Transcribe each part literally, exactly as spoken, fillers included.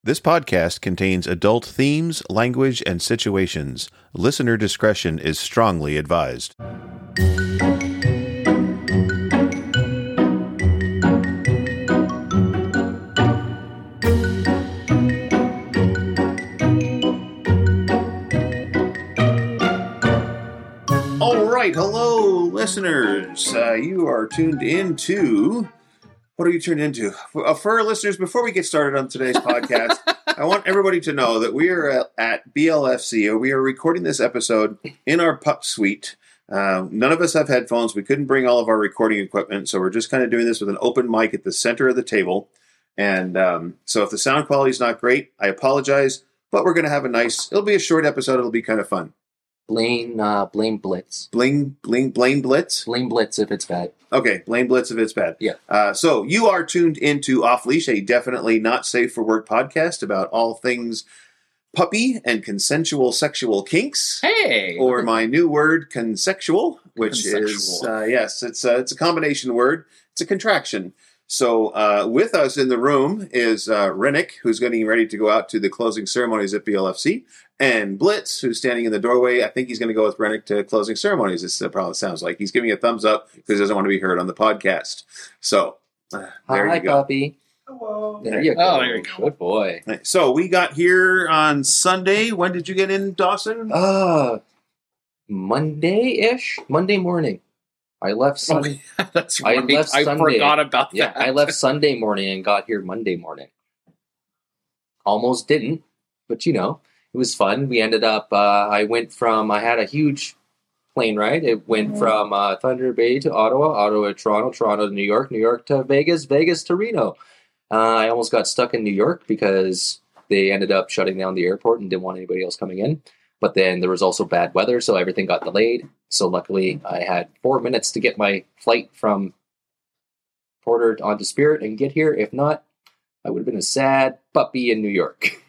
This podcast contains adult themes, language, and situations. Listener discretion is strongly advised. All right, hello, listeners. Uh, you are tuned into... What are you tuned into? For our listeners, before we get started on today's podcast, I want everybody to know that we are at, at B L F C. We are recording this episode in our pup suite. Uh, none of us have headphones. We couldn't bring all of our recording equipment, so we're just kind of doing this with an open mic at the center of the table. And um, so if the sound quality is not great, I apologize, but we're going to have a nice, it'll be a short episode. It'll be kind of fun. Blame, uh, blame Blitz. Bling, bling, blame Blitz? Blame Blitz if it's bad. Okay, blame Blitz if it's bad. Yeah. Uh, so you are tuned into Off Leash, a definitely not safe for work podcast about all things puppy and consensual sexual kinks. Hey! Or my new word, consexual, which Consexual. is, uh, yes, it's a, it's a combination word. It's a contraction. So uh, with us in the room is uh, Rennick, who's getting ready to go out to the closing ceremonies at B L F C, and Blitz, who's standing in the doorway. I think he's going to go with Rennick to closing ceremonies. This uh, probably sounds like he's giving a thumbs up because he doesn't want to be heard on the podcast. So uh, there Hi, you go. puppy. Hello. There you go. Oh, there you go. Good boy. So we got here on Sunday. When did you get in, Dawson? Uh, Monday-ish? Monday morning. I left Sunday. Oh, that's I right. left I Sunday. forgot about Yeah, that. I left Sunday morning and got here Monday morning. Almost didn't, but you know, it was fun. We ended up, uh, I went from, I had a huge plane ride. It went from uh, Thunder Bay to Ottawa, Ottawa to Toronto, Toronto to New York, New York to Vegas, Vegas to Reno. Uh, I almost got stuck in New York because they ended up shutting down the airport and didn't want anybody else coming in. But then there was also bad weather, so everything got delayed. So luckily, I had four minutes to get my flight from Porter onto Spirit and get here. If not, I would have been a sad puppy in New York.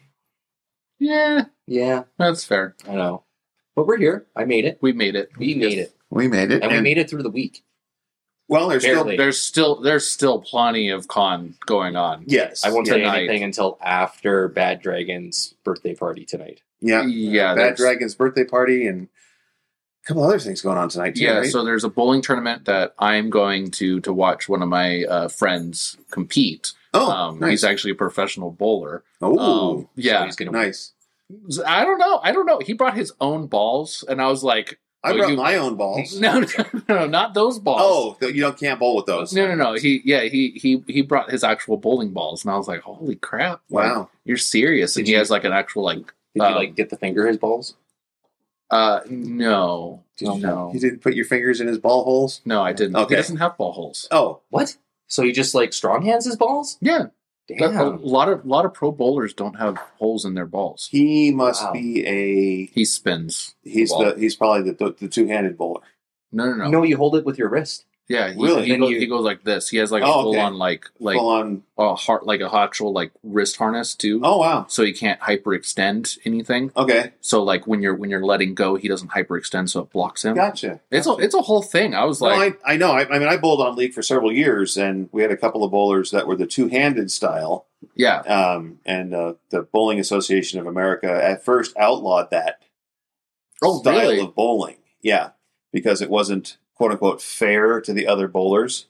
Yeah, Yeah, that's fair. I know. But we're here. I made it. We made it. We made it. We made it. And we made it through the week. Well, there's still... Barely. There's still there's still plenty of con going on. Yes. I won't yeah, say tonight. anything until after Bad Dragon's birthday party tonight. Yeah. Yeah, Bad there's- Dragon's birthday party and a couple other things going on tonight, too, Yeah, right? so there's a bowling tournament that I'm going to to watch one of my uh, friends compete. oh, um, nice. He's actually a professional bowler. Oh, Um, yeah, So he's gonna nice. I don't know. I don't know. He brought his own balls, and I was like, I oh, brought you- my own balls. no, no, no, not those balls. Oh, th- you don't can't bowl with those. No, no, no. He, yeah, he, he, he brought his actual bowling balls, and I was like, "Holy crap! Like, Wow. you're serious?" And Did he you- has like an actual like, Did um, you like get the finger his balls? uh, no, Did you, no, you didn't put your fingers in his ball holes? no, I didn't. Okay. He doesn't have ball holes. Oh, What? So he just like strong hands his balls? Yeah, but a Damn. lot of lot of pro bowlers don't have holes in their balls. he must Wow. be a. He spins. He's ball. the he's probably the the, the two handed bowler. No, no, no. No, you hold it with your wrist. Yeah, he, Really? He, Then goes, you- he goes like this. He has like Oh, a full okay. on like like Full on. a heart like a actual like wrist harness too. Oh wow. So he can't hyperextend anything. Okay, So like when you're when you're letting go, he doesn't hyperextend, so it blocks him. gotcha. It's a Gotcha. it's a whole thing. I was No, like, I, I know. I, I mean, I bowled on league for several years, and we had a couple of bowlers that were the two-handed style. yeah, Um, and uh, the Bowling Association of America at first outlawed that Oh, style really? of bowling. Yeah, because it wasn't "quote unquote" fair to the other bowlers.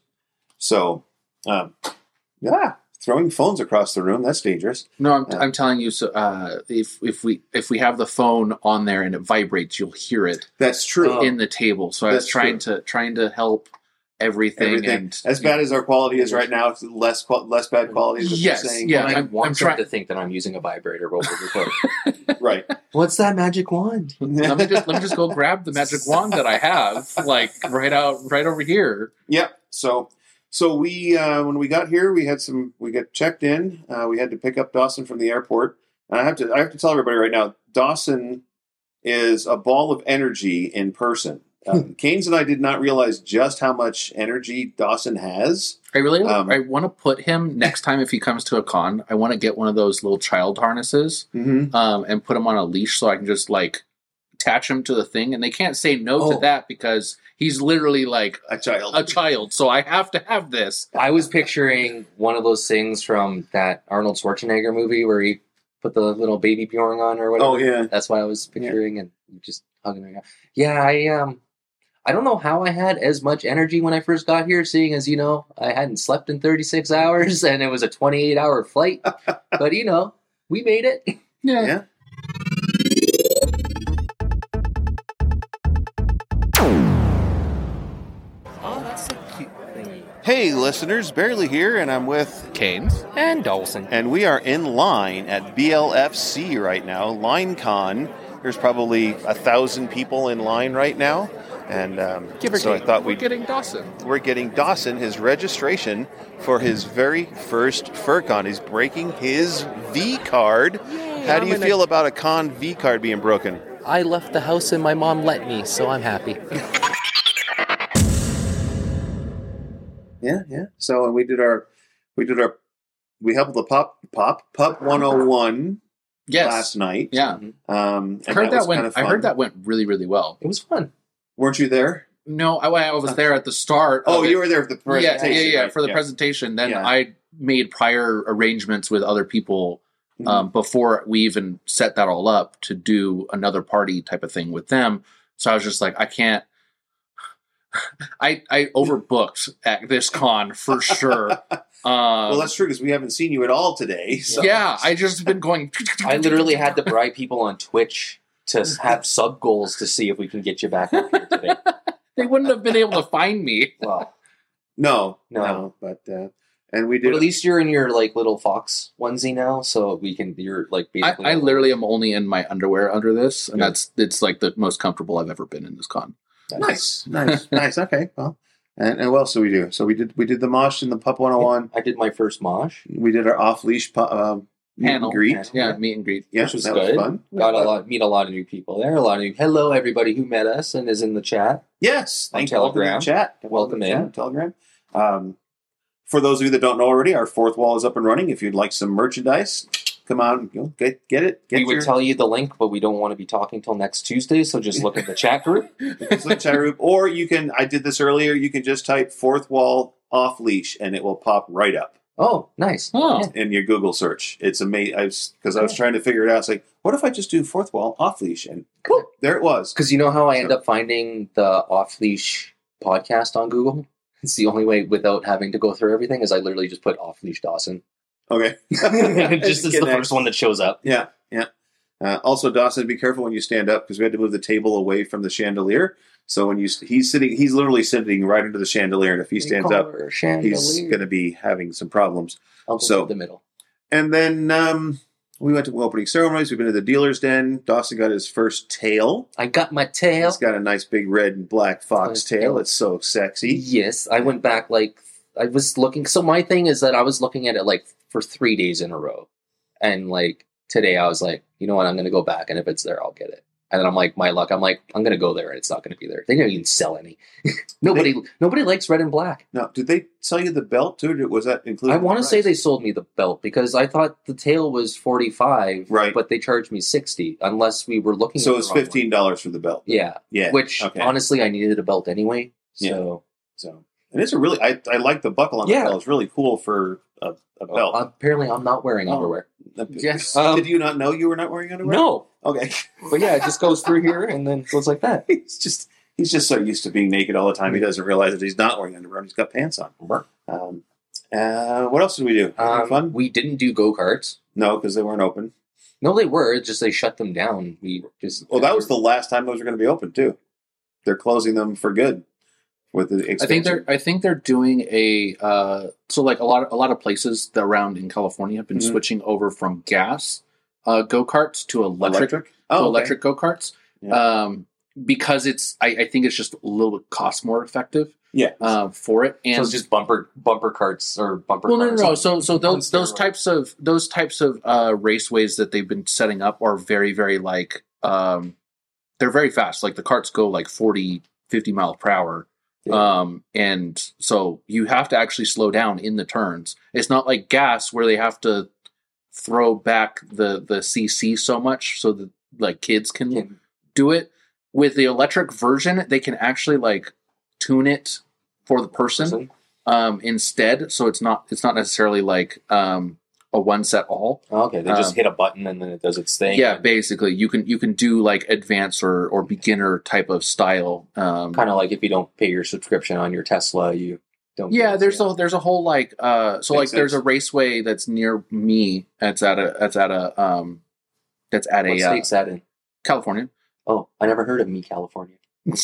So, um, yeah, throwing phones across the room—that's dangerous. no, I'm, Yeah. I'm telling you. So uh, if if we if we have the phone on there and it vibrates, you'll hear it That's true. Oh. in the table. So I was That's trying to trying to help everything. Everything And as bad as our quality is right now, it's less qua- less bad quality. Is what Yes, you're saying. yeah. I I'm- want I'm them try- to think that I'm using a vibrator over the phone. Right. What's that magic wand? let me just let me just go grab the magic wand that I have, like right out right over here. Yep. So, so we uh, when we got here, we had some. We got checked in. Uh, we had to pick up Dawson from the airport, and I have to. I have to tell everybody right now, Dawson is a ball of energy in person. Um, Canes and I did not realize just how much energy Dawson has. I really Um, I want to put him next time if he comes to a con. I want to get one of those little child harnesses Mm-hmm. um, and put him on a leash so I can just like attach him to the thing. And they can't say no Oh. to that because he's literally like A child. a child. So I have to have this. I was picturing one of those things from that Arnold Schwarzenegger movie where he put the little baby Bjorn on or whatever. Oh, yeah. That's what I was picturing, and just hugging her. Yeah, I um, I don't know how I had as much energy when I first got here, seeing as, you know, I hadn't slept in thirty-six hours, and it was a twenty-eight hour flight. But, you know, we made it. Yeah. Yeah. Oh, that's a cute thing. Hey, listeners, Barely here, and I'm with Canes. And Dawson. And we are in line at B L F C right now, LineCon. There's probably a thousand people in line right now. And um, Give or so take. I thought We're we'd, getting Dawson. we're getting Dawson his registration for his very first FurCon. He's breaking his V card. How do you I'm feel gonna- about a con V card being broken? I left the house and my mom let me, so I'm happy. Yeah, yeah. So we did our, we did our, we helped the pop pop pup one oh one Yes. last night. Yeah. Um, and I heard that, was went. kind of I fun. heard that went really, really well. It was fun. Weren't you there? No, I, I was there at the start. Oh, of you it. were there for the Yeah, presentation. yeah, yeah, right? for the Yeah. presentation. Then Yeah. I made prior arrangements with other people Mhm. um, before we even set that all up to do another party type of thing with them. So I was just like, I can't. I I overbooked at this con for sure. Um, Well, that's true because we haven't seen you at all today. So. yeah, I just been going. I literally had to bribe people on Twitch to have sub goals to see if we can get you back up here today. They wouldn't have been able to find me. Well, No, No. no, but uh, and we but did. at least you're in your like little fox onesie now, so we can. You're like I, basically. I literally am only in my underwear under this, and Yeah. that's it's like the most comfortable I've ever been in this con. nice, nice, nice. Okay, well, and, and what else do we do? So we did we did the mosh in the Pup one oh one. I did my first mosh. We did our off leash pu- um, meet Panel. and greet. Panel. Yeah, meet and greet. Yeah, Which was that good. was fun. Got a lot, meet a lot of new people there. A lot of new. Hello, everybody who met us and is in the chat. Yes, On thank you all for the Telegram. chat. Welcome Chat, in. Telegram. Um, for those of you that don't know already, our fourth wall is up and running. If you'd like some merchandise, come on, you know, get get it. Get we would your tell you the link, but we don't want to be talking till next Tuesday. So just look at the chat group. Slip chat group, or you can. I did this earlier. You can just type fourth wall off leash, and it will pop right up Oh, nice. Oh, in your Google search. It's amazing. I was because I was trying to figure it out. It's like, what if I just do fourth wall off leash, and Cool. there it was. Because you know how I end So- up finding the off leash podcast on Google? It's the only way without having to go through everything is I literally just put off leash Dawson. Okay, It just is the Connect. first one that shows up. Yeah, yeah. Uh, also, Dawson, be careful when you stand up because we had to move the table away from the chandelier. So when you he's sitting, he's literally sitting right into the chandelier, and if he stands up, he's going to be having some problems. I'll so- so the middle. And then um, we went to opening ceremonies. We've been to the dealer's den. Dawson got his first tail. I got my tail. He's got a nice big red and black fox Nice tail. tail. It's so sexy. Yes, I went back like I was looking. So my thing is that I was looking at it like for three days in a row, and like today I was like, you know what, I'm going to go back, and if it's there, I'll get it. And then I'm like, my luck, I'm like, I'm going to go there, and it's not going to be there. They didn't even sell any. nobody, nobody likes red and black. Now, did they sell you the belt too? Or was that included? I in the want to say price? they sold me the belt because I thought the tail was forty-five, Right. But they charged me sixty, unless we were looking. So at it was the wrong fifteen one. dollars for the belt. Yeah, Yeah. which okay. honestly, I needed a belt anyway. So So and it's a really I, I like the buckle on the Yeah. belt. It's really cool for a, a belt. uh, apparently, I'm not wearing Oh. underwear. Yes. Um, Did you not know you were not wearing underwear? No, Okay. but yeah, it just goes through here and then goes like that. he's just he's just so used to being naked all the time. He doesn't realize that he's not wearing underwear. and He's got pants on. Um, uh, what else did we do? Anything Um, fun? We didn't do go karts. No, because they weren't open. No, they were. It's just they shut them down. We just Well, that was the last time those were going to be open too. They're closing them for good with the expansion. I think they're I think they're doing a uh, so like a lot of, a lot of places that around in California have been Mhm. switching over from gas uh, go karts to electric, electric. to Oh, okay. electric go karts Yeah. um, because it's I, I think it's just a little bit cost more effective Yeah. uh, for it and so it's just bumper bumper carts or bumper. well no no cars. no so so those On those steroids. types of those types of uh, raceways that they've been setting up are very very like um, they're very fast like the carts go like forty, fifty miles per hour. Yeah. Um, and so you have to actually slow down in the turns. It's not like gas where they have to throw back the, the C C so much so that like kids can Yeah. do it. With the electric version, they can actually like tune it for the person Person. um, instead. So it's not it's not necessarily like um, a one set all. Okay, they just Um, hit a button and then it does its thing. Yeah, basically, you can you can do like advanced or, or beginner type of style. Um, Kind of like if you don't pay your subscription on your Tesla, you don't. yeah, get it. there's a there's a whole like uh, so Makes like there's a sense. raceway that's near me. That's at a that's at a um, that's at What a uh, state's that in? California. Oh, I never heard of Me California.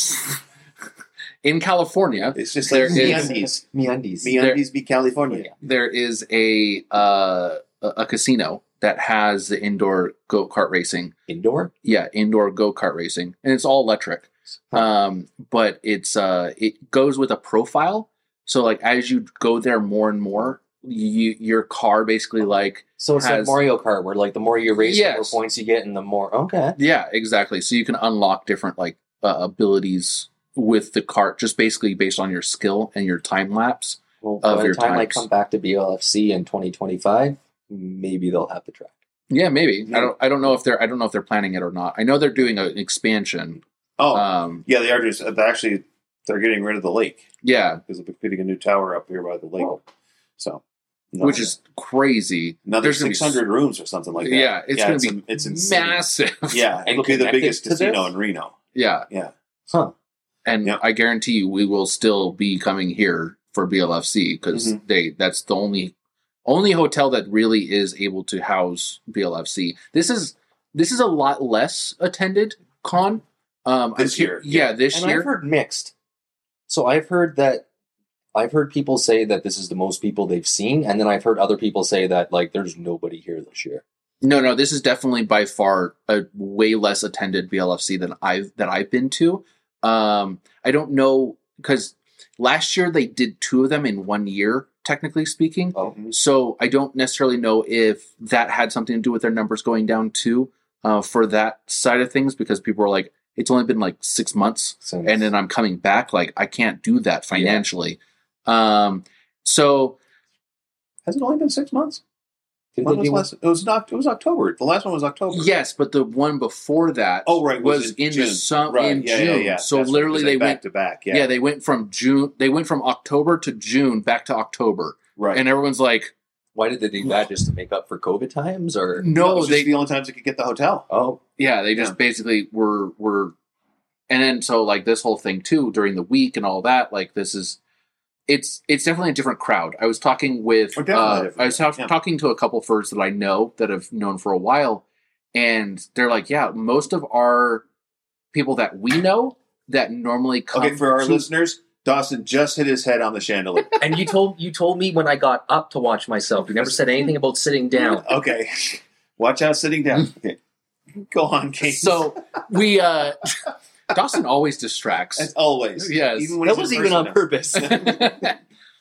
In California, It's just There like is- MeUndies. MeUndies. MeUndies be California. there is a uh, a a casino that has the indoor go kart racing. Indoor? Yeah, indoor go kart racing, and it's all electric. Um, but it's uh, it goes with a profile. So like as you go there more and more, you your car basically like So it's like has- Mario Kart, where like the more you race, the more Yes. points you get, and the more. Okay. yeah, exactly. So you can unlock different like uh, abilities with the cart, just basically based on your skill and your time lapse. Well, Of by your the time I types. come back to B L F C in twenty twenty-five, maybe they'll have the track. Yeah, maybe. Yeah. I don't. I don't know if they're. I don't know if they're planning it or not. I know they're doing an expansion. Oh, Um, yeah, they are just uh, actually they're getting rid of the lake yeah, because they're putting a new tower up here by the lake. Oh. So, which is crazy. another there's gonna be six hundred rooms or something like that. Yeah, it's going it's, to be it's insane. massive. Yeah, And it'll be the connected biggest to casino this? in Reno. yeah. Yeah, Huh. And Yep. I guarantee you, we will still be coming here for B L F C because Mhm. they that's the only only hotel that really is able to house B L F C. This is this is a lot less attended con. Um, This I'm year, yeah, yeah. this And year. I've heard mixed. So I've heard that I've heard people say that this is the most people they've seen, and then I've heard other people say that like there's nobody here this year. No, no, this is definitely by far a way less attended B L F C than I've that I've been to. Um, I don't know because last year they did two of them in one year, technically speaking. Oh, So I don't necessarily know if that had something to do with their numbers going down too, uh, for that side of things, because people were like, it's only been like six months since, and then I'm coming back. Like I can't do that financially. Um, so has it only been six months? Did When they was do- last, it was not. It was October. The last one was October. yes, but the one before that Oh, right. was, in, the June. sum Right, in yeah, June. Yeah, yeah. So That's right, literally 'cause they back went to back. yeah. Yeah, they went from June they went from October to June back to October. right. And everyone's like, Why did they do that? Just to make up for COVID times, or no, it was they just the only times they could get the hotel. oh, yeah, they just Yeah. basically were were and then so like this whole thing too during the week and all that, like this is it's it's definitely a different crowd. I was talking with Oh, definitely uh, different. I was ta- Yeah. talking to a couple furs that I know that have known for a while, and they're like, yeah, most of our people that we know that normally come Okay, for our to- listeners, Dawson just hit his head on the chandelier. and you told you told me when I got up to watch myself. You never said anything about sitting down. Okay, watch out sitting down. Okay, go on, Kate. So we uh Dawson always distracts. as always, Yes. even when That he's was in even on person. purpose.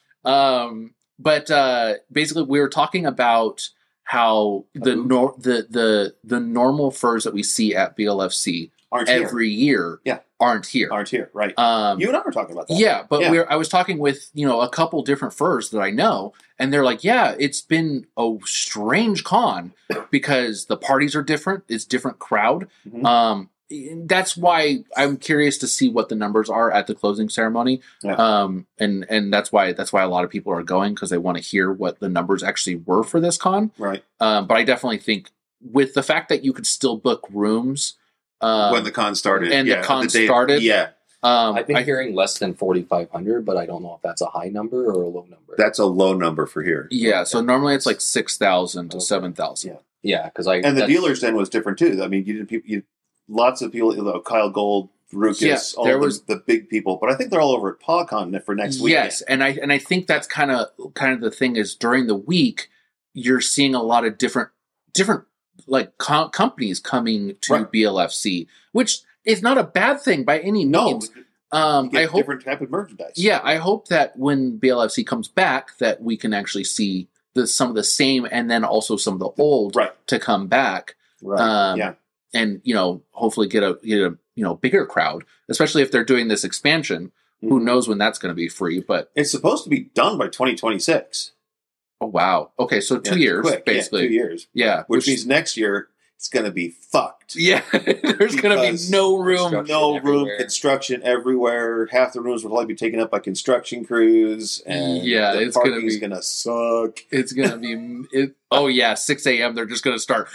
um, but uh, basically, we were talking about how the Uh-huh. nor- the the the normal furs that we see at B L F C Aren't here. every year Yeah. aren't here. Aren't here, right? Um, you and I were talking about that. yeah, but Yeah. we're I was talking with you know a couple different furs that I know, and they're like, yeah, it's been a strange con because the parties are different. It's different crowd. Mhm. Um, that's why I'm curious to see what the numbers are at the closing ceremony. Yeah. Um, and and that's why that's why a lot of people are going because they want to hear what the numbers actually were for this con. Right. Um, but I definitely think with the fact that you could still book rooms um, when the con started. and the yeah, con day- started? Yeah, um, I've been I- hearing less than forty-five hundred, but I don't know if that's a high number or a low number. that's a low number for here. yeah. So normally it's like six thousand to Okay. seven thousand. Yeah. yeah, because I And the that's- dealer's den was different too. I mean, you did people. You, lots of people. You know, Kyle Gold, Ruckus, Yeah, all there the, was- the big people. But I think they're all over at PawCon for next week. Yes, and I and I think that's kind of kind of the thing is during the week you're seeing a lot of different different like com- companies coming to Right. B L F C, which is not a bad thing by any No, means. Um, you get I hope, different type of merchandise. yeah, I hope that when B L F C comes back, that we can actually see the some of the same and then also some of the old Right. to come back, Right. um, yeah. and you know hopefully get a get a you know bigger crowd, especially if they're doing this expansion. Who Mhm. knows when that's going to be free? But It's supposed to be done by twenty twenty-six. oh wow, okay, so two Yeah, years quick. basically, Yeah, two years. yeah, Which, means next year, it's going to be fucked. Yeah, there's going to be Because no room. construction No room, everywhere. construction everywhere. Half the rooms will probably be taken up by construction crews, and Yeah, the it's gonna parking's be- gonna suck. It's going to be. It, oh, yeah, six a.m. They're just going to start.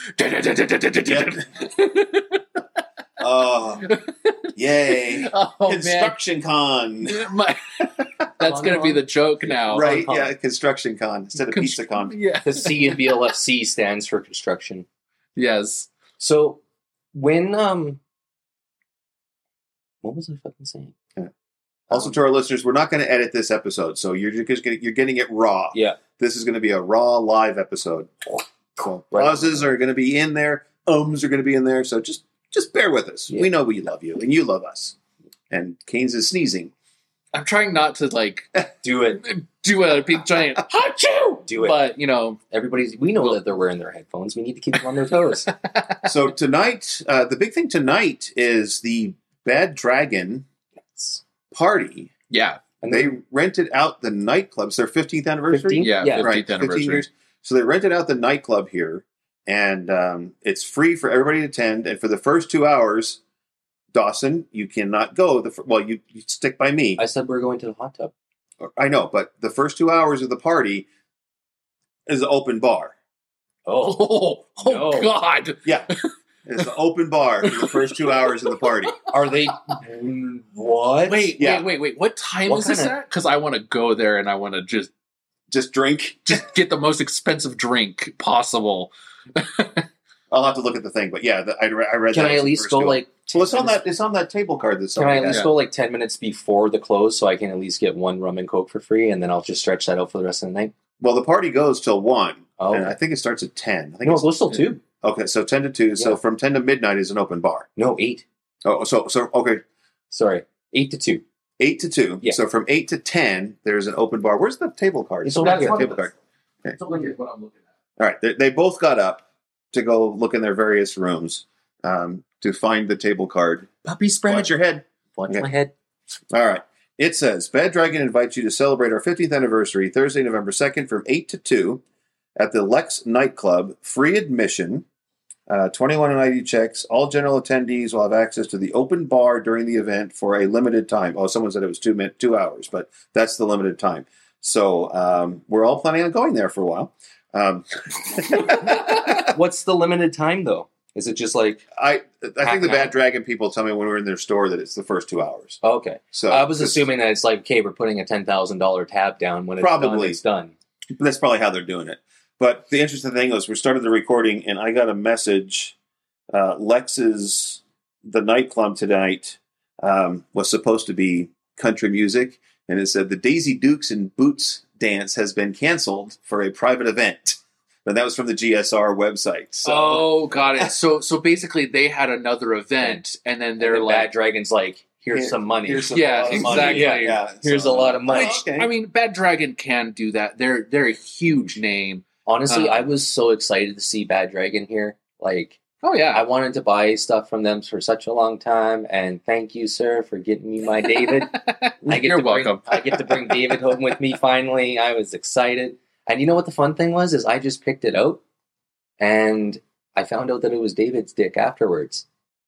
Oh, yay! Oh, man. Construction con, My, that's going to be the joke now. right? con. Yeah, construction con instead of Const- pizza con. Yeah. The C in B L F C stands for construction. Yes. So when um, what was I fucking saying? Also, Um, to our listeners, we're not going to edit this episode, so you're just getting, you're getting it raw. yeah, This is going to be a raw live episode. So Right. pauses are going to be in there, ums are going to be in there. So just just bear with us. Yeah. We know we love you, and you love us. And Keynes is sneezing. I'm trying not to, like, do it, do a big giant achoo! do it. But, you know, Everybody's. We know that they're wearing their headphones. We need to keep them on their toes. So tonight, uh, the big thing tonight is the Bad Dragon party. yeah. And They then rented out the nightclub. It's their fifteenth anniversary. fifteen? Yeah, Yeah. fifteenth Right, fifteen anniversary. years. So they rented out the nightclub here, and um, it's free for everybody to attend. And for the first two hours, Dawson, you cannot go. The fir- well, you, you stick by me. I said we're going to the hot tub. I know, but the first two hours of the party is an open bar. Oh, oh No. God. Yeah, it's an open bar for the first two hours of the party. Are they? What? Wait, Yeah. wait, wait, wait. What time What is this kinda- at? Because I want to go there and I want to just Just drink. just get the most expensive drink possible. I'll have to look at the thing, but yeah, the, I, re- I read. Can that I as at the least first go two. like? Well, it's ten on minutes- that. It's on that table card. That's Can I at least Yeah. go like ten minutes before the close so I can at least get one rum and coke for free, and then I'll just stretch that out for the rest of the night? Well, the party goes till one, Oh, and I think it starts at ten. I think no, it's, it goes till two. okay, so ten to two. So Yeah. from ten to midnight is an open bar. No, eight. Oh, so so okay, Sorry, eight to two. eight to two. Yeah. So from eight to ten, there's an open bar. Where's the table card? It's over That's here. the table card. It's over here, what I'm looking at. All right, they, they both got up to go look in their various rooms um, to find the table card. Puppy spread. Watch your head. Watch Okay. my head. All right. It says, Bad Dragon invites you to celebrate our fifteenth anniversary Thursday, November second from eight to two at the Lex Nightclub. Free admission, uh, twenty-one and I D checks. All general attendees will have access to the open bar during the event for a limited time. Oh, someone said it was two min- two hours, but that's the limited time. So um, we're all planning on going there for a while. Um, What's the limited time though? Is it just like I I Half think the an Bad hour? Dragon people tell me when we're in their store that it's the first two hours. oh, okay? So I was this- assuming that it's like, okay, we're putting a ten thousand dollar tab down when it's done. Probably. It's done. That's probably how they're doing it. But the interesting thing was, we started the recording, and I got a message. Uh, Lex's the nightclub tonight um, was supposed to be country music, and it said the Daisy Dukes and Boots dance has been canceled for a private event. But that was from the G S R website. So Oh, got it. So, so basically, they had another event, and then They're they're Bad like, Dragon's like, here's Here- some money. here's some Yeah, lot of money. exactly. Yeah, yeah. Here's a lot of money. Which, Okay. I mean, Bad Dragon can do that. They're they're a huge name. Honestly, Um, I was so excited to see Bad Dragon here. Like, Oh yeah, I wanted to buy stuff from them for such a long time, and thank you, sir, for getting me my David. I get You're to bring, welcome. I get to bring David home with me finally. I was excited. And you know what the fun thing was? Is I just picked it out, and I found out that it was David's dick afterwards.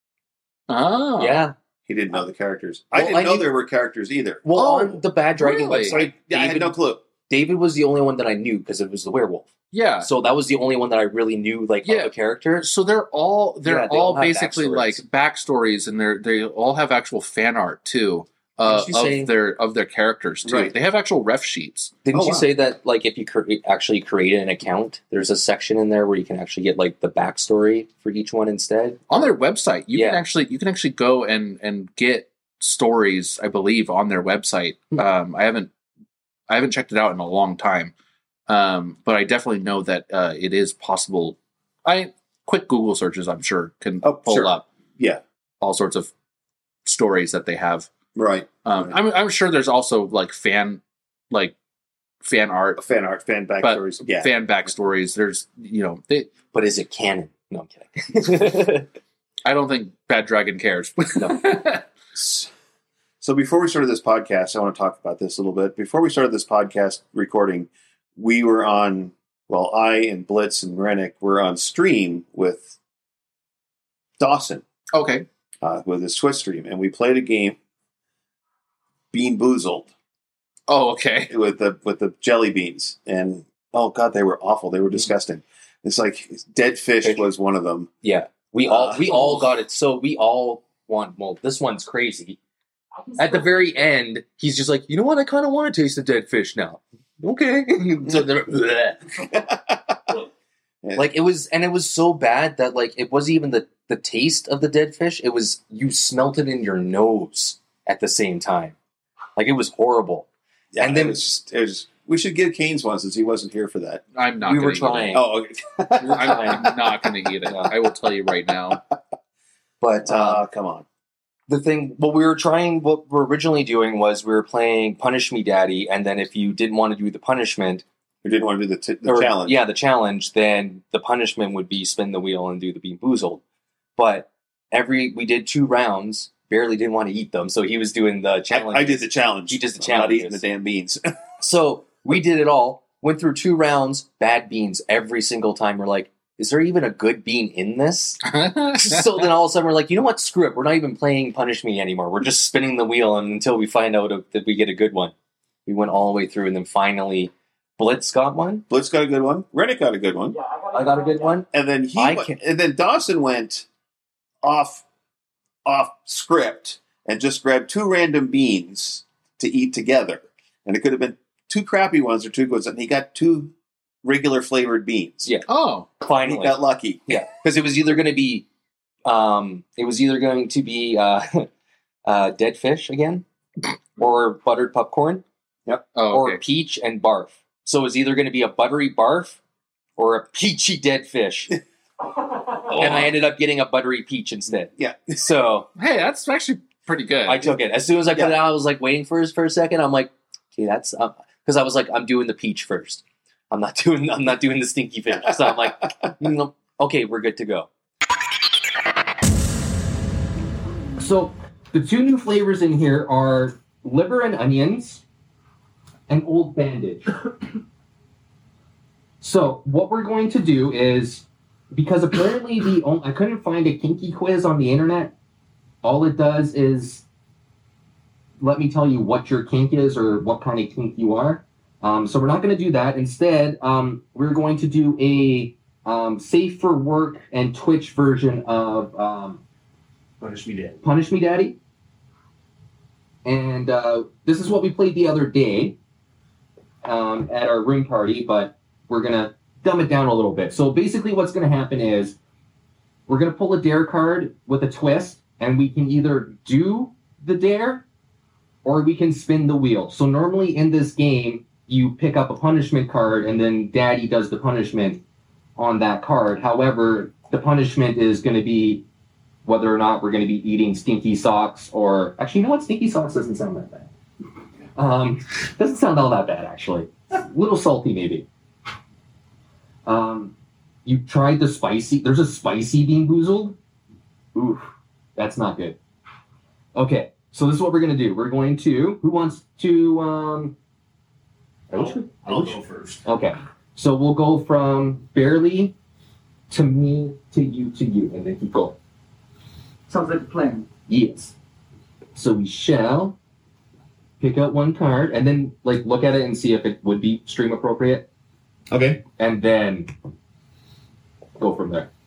Oh, Yeah. He didn't know the characters. I Well, didn't I know knew- there were characters either. Well, Oh, on the Bad Dragon really? website, Yeah, I had David, no clue. David was the only one that I knew because it was the werewolf. yeah. So that was the only one that I really knew, like, Yeah. of the characters. So they're all they're Yeah, they all all have basically backstories. like backstories, and they're they all have actual fan art too uh, Didn't you of say- their of their characters too. Right. They have actual ref sheets. Didn't Oh, you wow. say that, like, if you cre- actually create an account, there's a section in there where you can actually get, like, the backstory for each one instead? On their website, you Yeah. can actually you can actually go and and get stories, I believe, on their website. Hmm. Um, I haven't I haven't checked it out in a long time, um, but I definitely know that uh, it is possible. I quick Google searches, I'm sure, can Oh, pull sure. up Yeah, all sorts of stories that they have. right. Um, Right. I'm I'm sure there's also like fan like fan art, Fan art, fan but backstories. Yeah. fan backstories. There's you know they, But is it canon? No, I'm kidding. I don't think Bad Dragon cares. No. So before we started this podcast, I want to talk about this a little bit. Before we started this podcast recording, we were on, well, I and Blitz and Rennick were on stream with Dawson Okay. uh, with his Twitch stream, and we played a game, Bean Boozled, Oh, okay. with the with the jelly beans, and oh god, they were awful. They were disgusting. It's like dead fish Fish. was one of them. Yeah, we all Uh, we all got it. So we all want. Well, this one's crazy. At the very end, he's just like, you know what? I kind of want to taste the dead fish now. Okay. So they're- bleh. Like it was, and it was so bad that like it wasn't even the the taste of the dead fish. It was you smelt it in your nose at the same time. Like it was horrible. Yeah, and then it was, just, it was. We should get Kane's one since he wasn't here for that. I'm not we gonna were eat trying. it. Oh, okay. I'm, I'm not going to eat it. I will tell you right now. But uh, uh, come on. the thing, what we were trying, what we were originally doing was we were playing Punish Me Daddy, and then if you didn't want to do the punishment, We didn't want to do the, t- the or, challenge. yeah, the challenge, then the punishment would be spin the wheel and do the Bean Boozled. But every we did two rounds, barely didn't want to eat them, so he was doing the I, challenge. I did the challenge. He does the I'm not eating challenges. the damn beans. So we did it all. Went through two rounds, bad beans every single time. We're like, is there even a good bean in this? So then all of a sudden we're like, you know what? Screw it. We're not even playing Punish Me anymore. We're just spinning the wheel and until we find out if, that we get a good one. We went all the way through, and then finally Blitz got one. Blitz got a good one. Rennick got a good one. I got a good one. And then he I went, can- and then Dawson went off off script and just grabbed two random beans to eat together. And it could have been two crappy ones or two good ones. And he got two regular flavored beans. Yeah. Oh. He Finally, got lucky. yeah, because it was either going to be, um, it was either going to be uh, uh, dead fish again, or buttered popcorn, Oh, or okay. peach and barf. So it was either going to be a buttery barf or a peachy dead fish. And I ended up getting a buttery peach instead. Yeah. So Hey, that's actually pretty good. I took it. As soon as I put Yeah. it out, I was like waiting for it for a second. I'm like, okay, that's because I was like, I'm doing the peach first. I'm not doing. I'm not doing the stinky fish. So I'm like, mm, okay, we're good to go. So the two new flavors in here are liver and onions and Old Bandage. So what we're going to do is, because apparently the on- I couldn't find a kinky quiz on the internet. All it does is let me tell you what your kink is or what kind of kink you are. Um, so we're not going to do that. Instead, um, we're going to do a um, safe for work and Twitch version of um, Punish me dead. Punish Me Daddy. And uh, this is what we played the other day um, at our room party, but we're going to dumb it down a little bit. So basically what's going to happen is we're going to pull a dare card with a twist, and we can either do the dare or we can spin the wheel. So normally in this game, you pick up a punishment card and then Daddy does the punishment on that card. However, the punishment is going to be whether or not we're going to be eating stinky socks or... Actually, you know what? Stinky socks doesn't sound that bad. Um, doesn't sound all that bad, actually. A little salty, maybe. Um, you tried the spicy... There's a spicy Bean Boozled? Oof. That's not good. Okay, so this is what we're going to do. We're going to... Who wants to... Um, I wish we- I I'll wish- go first. Okay, so we'll go from barely to me to you to you, and then keep going. Sounds like a plan. Yes. So we shall pick out one card and then like look at it and see if it would be stream appropriate, Okay. and then go from there.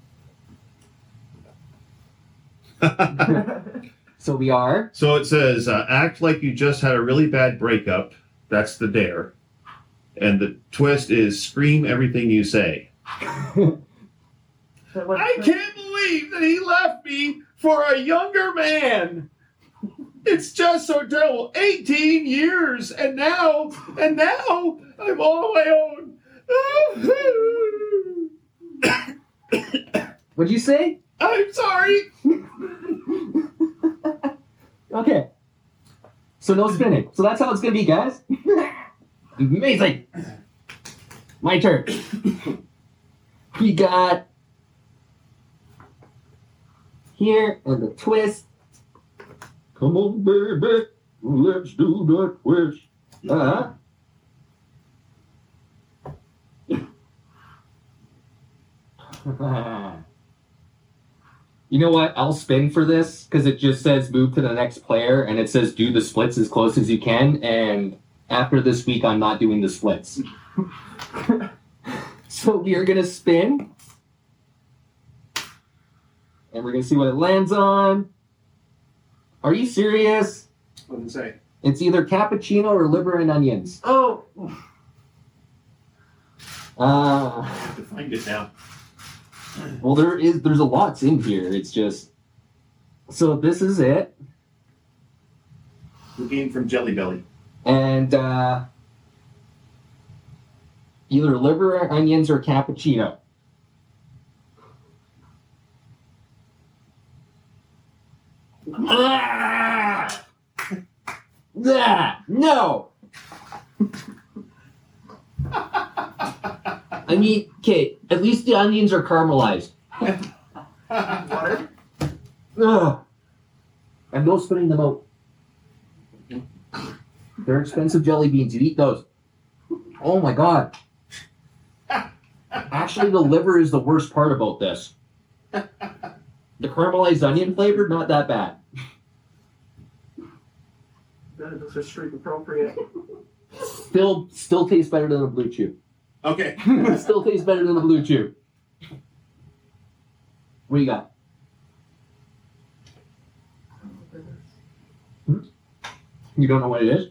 So we are. So it says, uh, act like you just had a really bad breakup. That's the dare. And the twist is scream everything you say. I can't believe that he left me for a younger man. It's just so terrible. eighteen years, and now, and now, I'm all on my own. What'd you say? I'm sorry. Okay. So no spinning. So that's how it's gonna be, guys. Amazing. My turn. We got here and the twist. Come on, baby, let's do the twist. Uh-huh. You know what? I'll spin for this because it just says move to the next player and it says do the splits as close as you can. And after this week, I'm not doing the splits. So we are going to spin. And we're going to see what it lands on. Are you serious? What did it say? It's either cappuccino or liver and onions. Oh, Uh, I have to find it now. well, there is there's a lots in here. It's just so this is it, The game from Jelly Belly. and uh, either liver, onions, or cappuccino. Ah! Ah! No. I mean, okay, at least the onions are caramelized. water? Ugh. I'm no spitting them out. They're expensive jelly beans. You eat those. Oh my god. Actually, the liver is the worst part about this. The caramelized onion flavor, not that bad. Those are street appropriate. Still, still tastes better than a Blue Chew. Okay. Still tastes better than a Blue Chew. What do you got? You don't know what it is?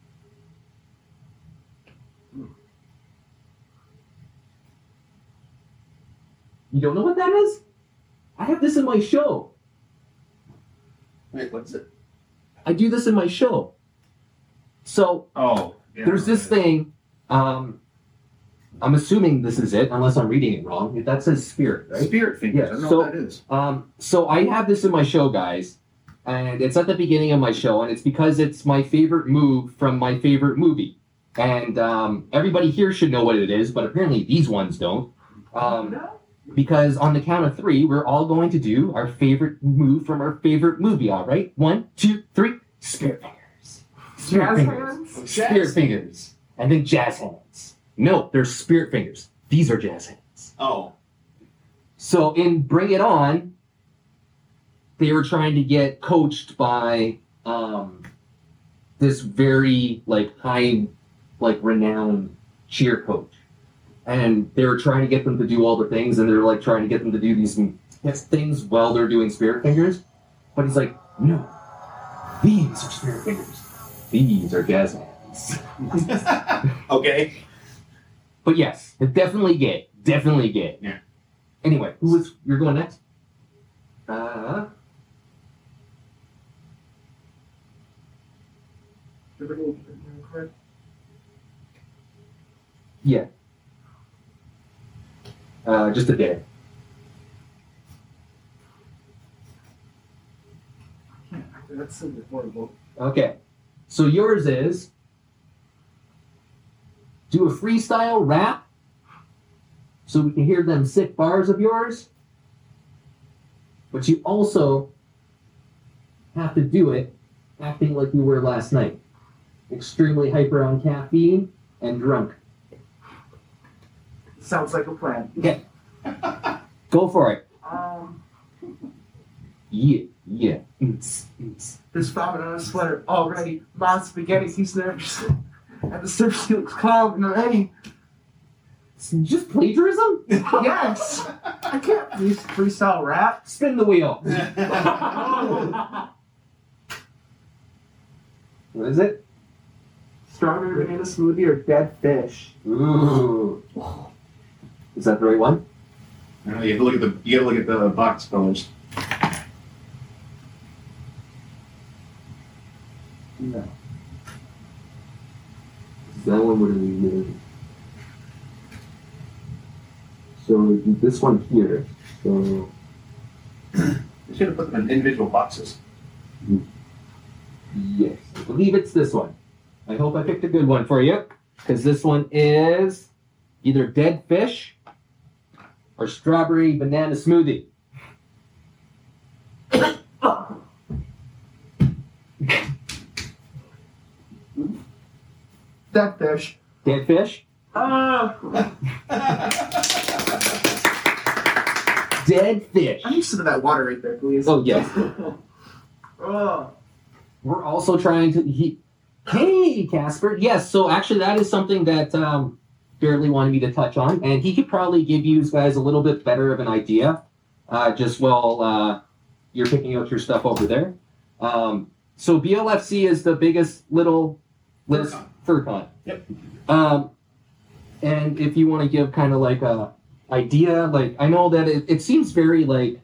You don't know what that is? I have this in my show. Wait, what's it? I do this in my show. So Oh. Yeah, there's this thing. Um, I'm assuming this is it, unless I'm reading it wrong. That says spirit, right? Spirit fingers. Yeah, I don't know so- what that is. Um, so I have this in my show, guys, and it's at the beginning of my show, and it's because it's my favorite move from my favorite movie. And um, everybody here should know what it is, but apparently these ones don't. Um, No? because on the count of three, we're all going to do our favorite move from our favorite movie, all right? One, two, three. Spirit fingers. Spirit Jazz fingers. hands? Spirit fingers. And then jazz hands. No, they're spirit fingers. These are jazz hands. Oh. So in Bring It On, they were trying to get coached by um, this very like high, like renowned cheer coach, and they were trying to get them to do all the things, and they're like trying to get them to do these things while they're doing spirit fingers. But he's like, no, these are spirit fingers. These are jazz hands. Okay. But yes, it's definitely gay. Definitely gay. Yeah. Anyway, who was you're going next? Uh yeah. Uh just a day. That's horrible. Okay. So yours is do a freestyle rap so we can hear them sick bars of yours. But you also have to do it acting like you were last night. Extremely hyper on caffeine and drunk. Sounds like a plan. Go for it. Um, Yeah, yeah. Mm-ts, mm-ts. this vomit on his sweater already. Mom's spaghetti, he's nervous. And the surface looks calm and ready. It's just plagiarism? Yes! I can't free- freestyle rap. Spin the wheel. What is it? Strawberry banana smoothie or dead fish. Ooh. Is that the right one? I know, you have to look at the you gotta look at the box colors. No. That one would have been good. So this one here. So You should have put them in individual boxes. yes, I believe it's this one. I hope I picked a good one for you, because this one is either dead fish or strawberry banana smoothie. Dead fish. Dead fish? Ah! dead fish. I need some of that water right there, please. Oh, yes. Oh. We're also trying to... He, hey, Casper. Yes, so actually that is something that um, Barely wanted me to touch on, and he could probably give you guys a little bit better of an idea uh, just while uh, you're picking out your stuff over there. Um, so B L F C is the biggest little list... FurCon. Yep. Um, and if you want to give kind of like a idea, like I know that it, it seems very like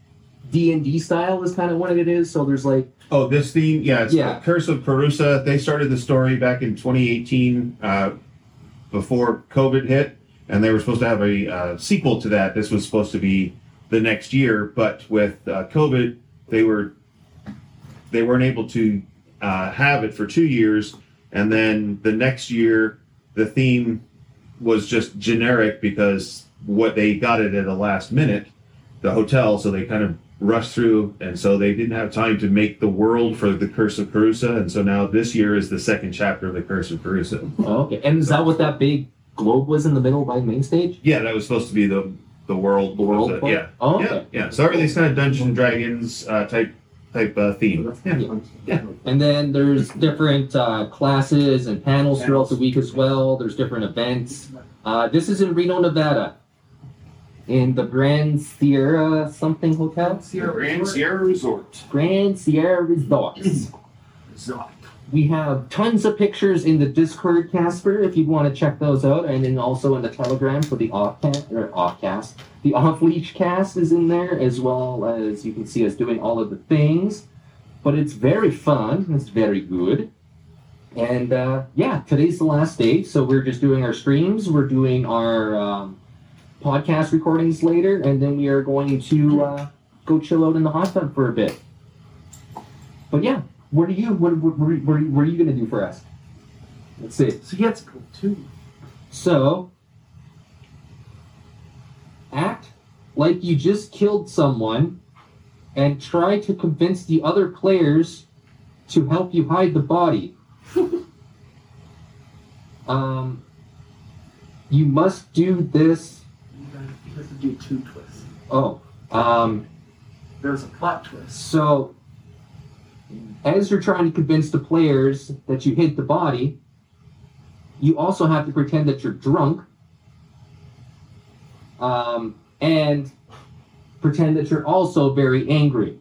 D and D style is kind of what it is. So there's like Oh, this theme, yeah, it's Yeah. the Curse of Perusa. They started the story back in twenty eighteen, uh, before COVID hit, and they were supposed to have a uh, sequel to that. This was supposed to be the next year, but with uh, COVID, they were they weren't able to uh, have it for two years, and then the next year, the theme was just generic because what they got it at the last minute, the hotel, so they kind of rushed through, and so they didn't have time to make the world for the Curse of Perusa, and so now this year is the second chapter of the Curse of Perusa. oh, okay. And is that what that big globe was in the middle by the main stage? Yeah, that was supposed to be the the world. The world was it? part? Yeah. Oh, Yeah, okay. yeah. So everything's kind of Dungeons and Dragons uh, type type uh, theme. Yeah. Yeah. And then there's different uh, classes and panels throughout the week as well. There's different events. Uh, this is in Reno, Nevada, in the Grand Sierra something hotel. Sierra Grand Resort. Sierra Resort. Grand Sierra Resorts. Resort. We have tons of pictures in the Discord, Casper, if you'd want to check those out, and then also in the Telegram for the offcast or offcast. The Off Leash cast is in there, as well as you can see us doing all of the things. But it's very fun. It's very good. And uh, yeah, today's the last day, so we're just doing our streams. We're doing our um, podcast recordings later, and then we are going to uh, go chill out in the hot tub for a bit. But yeah. What are you? What, what, what, what, are you, what are you going to do for us? Let's see. So yeah, it's cool too. So, act like you just killed someone and try to convince the other players to help you hide the body. um, you must do this. You gotta, you have to do two twists. Oh, um, There's a plot twist. so. As you're trying to convince the players that you hid the body, you also have to pretend that you're drunk, um, and pretend that you're also very angry.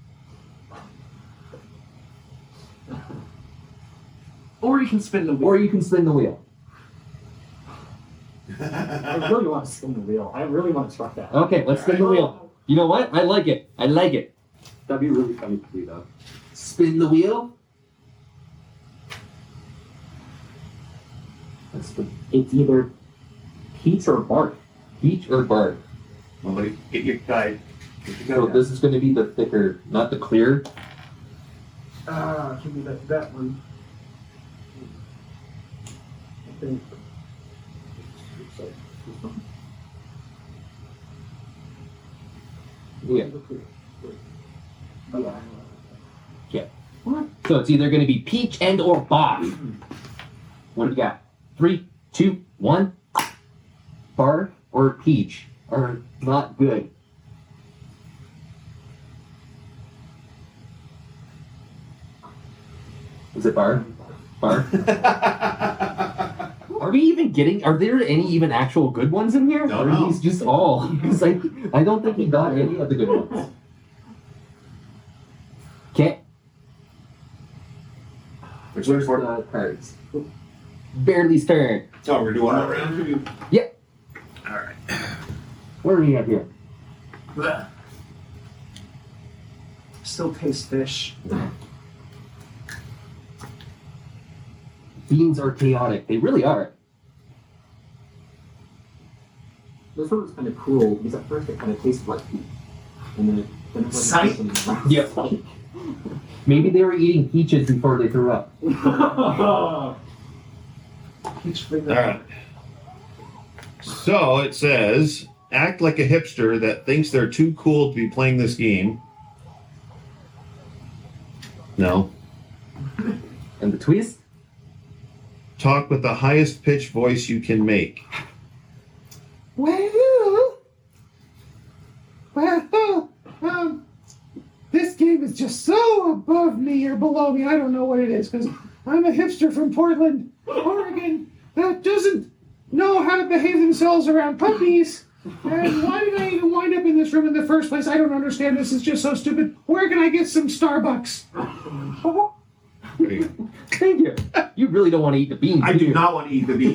Or you can spin the wheel. Or you can spin the wheel. I really want to spin the wheel. I really want to try that. Okay, let's spin the wheel. You know what? I like it. I like it. That'd be really funny to do, though. Spin the wheel. Let's spin. It's either Peach or Bart. Peach or Bart? Well, get your guide. Get your So guide. this is going to be the thicker, not the clear. Ah, give me that, that one. I think. Yeah. Yeah. Yeah. So it's either going to be Peach and or Bob. What do you got? Three, two, one. Bar or Peach are not good. Is it Bar? Bar? Are we even getting? Are there any even actual good ones in here? Don't or know. are these just all? Because I, I don't think we got any of the good ones. Okay. Which one's for? The cards. Barely's turn. Oh, we're doing one round. Yep. All right. What are we at here? Blech. Still taste fish. Beans are chaotic. They really are. This one was kind of cruel because at first it kind of tasted like peach. And then it. Then it was Sight. Yep. Maybe they were eating peaches before they threw up. Peach flavor. All right. So it says, act like a hipster that thinks they're too cool to be playing this game. No. And the twist? Talk with the highest pitched voice you can make. Well, well, is just so above me or below me. I don't know what it is, because I'm a hipster from Portland, Oregon, that doesn't know how to behave themselves around puppies. And why did I even wind up in this room in the first place? I don't understand. This is just so stupid. Where can I get some Starbucks? Thank you. You really don't want to eat the beans. I do do you? not want to eat the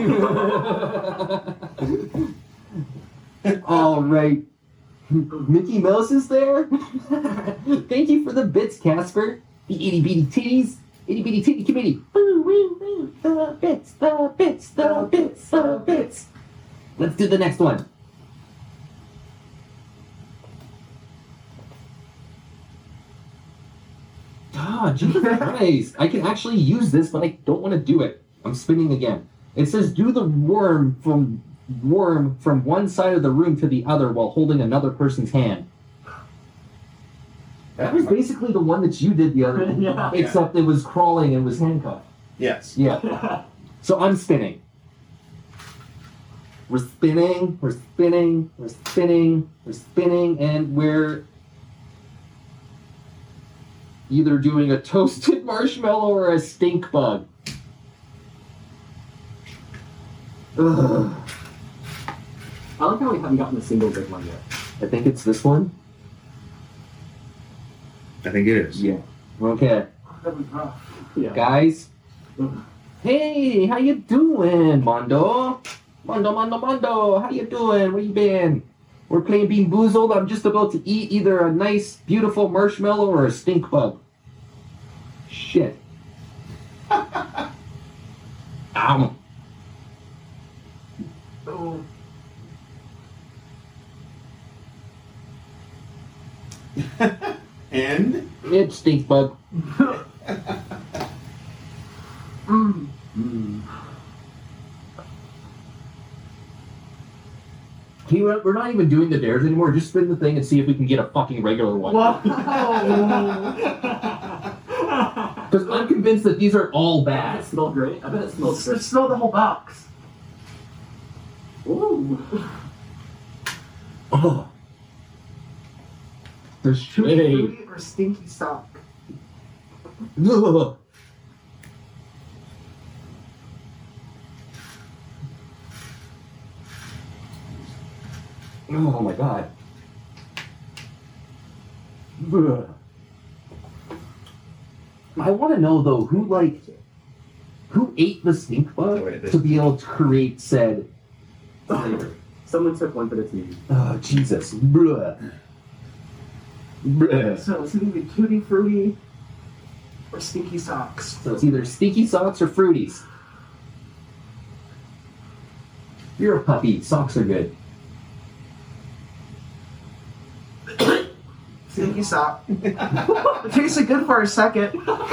beans. All right. Mickey Mouse is there? Thank you for the bits, Casper. The itty bitty titties. Itty bitty titty committee. Woo, woo, woo. The bits, the bits, the bits, the bits. Let's do the next one. Ah, Jesus Christ. I can actually use this, but I don't want to do it. I'm spinning again. It says do the worm from worm from one side of the room to the other while holding another person's hand. That was basically the one that you did the other day, Yeah. except it was crawling and was handcuffed. Yes. Yeah. So I'm spinning. We're spinning, we're spinning, we're spinning, we're spinning, and we're either doing a toasted marshmallow or a stink bug. Ugh. I like how we haven't gotten a single good one yet. I think it's this one. I think it is. Yeah. Okay. That was rough. Yeah. Guys. Hey, how you doing, Mondo? Mondo, Mondo, Mondo, how you doing? Where you been? We're playing Bean Boozled. I'm just about to eat either a nice, beautiful marshmallow or a stink bug. Shit. Ow. Oh. And It's stink bug. Mm. Mm. Hey, we're we're not even doing the dares anymore. Just spin the thing and see if we can get a fucking regular one. Wow. Because I'm convinced that these are all It bad. smelled great. I bet it smells Let's good. smell the whole box. Ooh. Oh. The Fruity, shade. fruity or stinky sock. Ugh. Oh my god. Ugh. I want to know though who like who ate the stink bug Oh, wait, this- to be able to create said flavor. Someone took one for the team. Oh Jesus. Bruh. Bruh. So it's either tutti fruity or stinky socks. So it's either stinky socks or fruities. You're a puppy. Socks are good. Stinky sock. It tasted good for a second.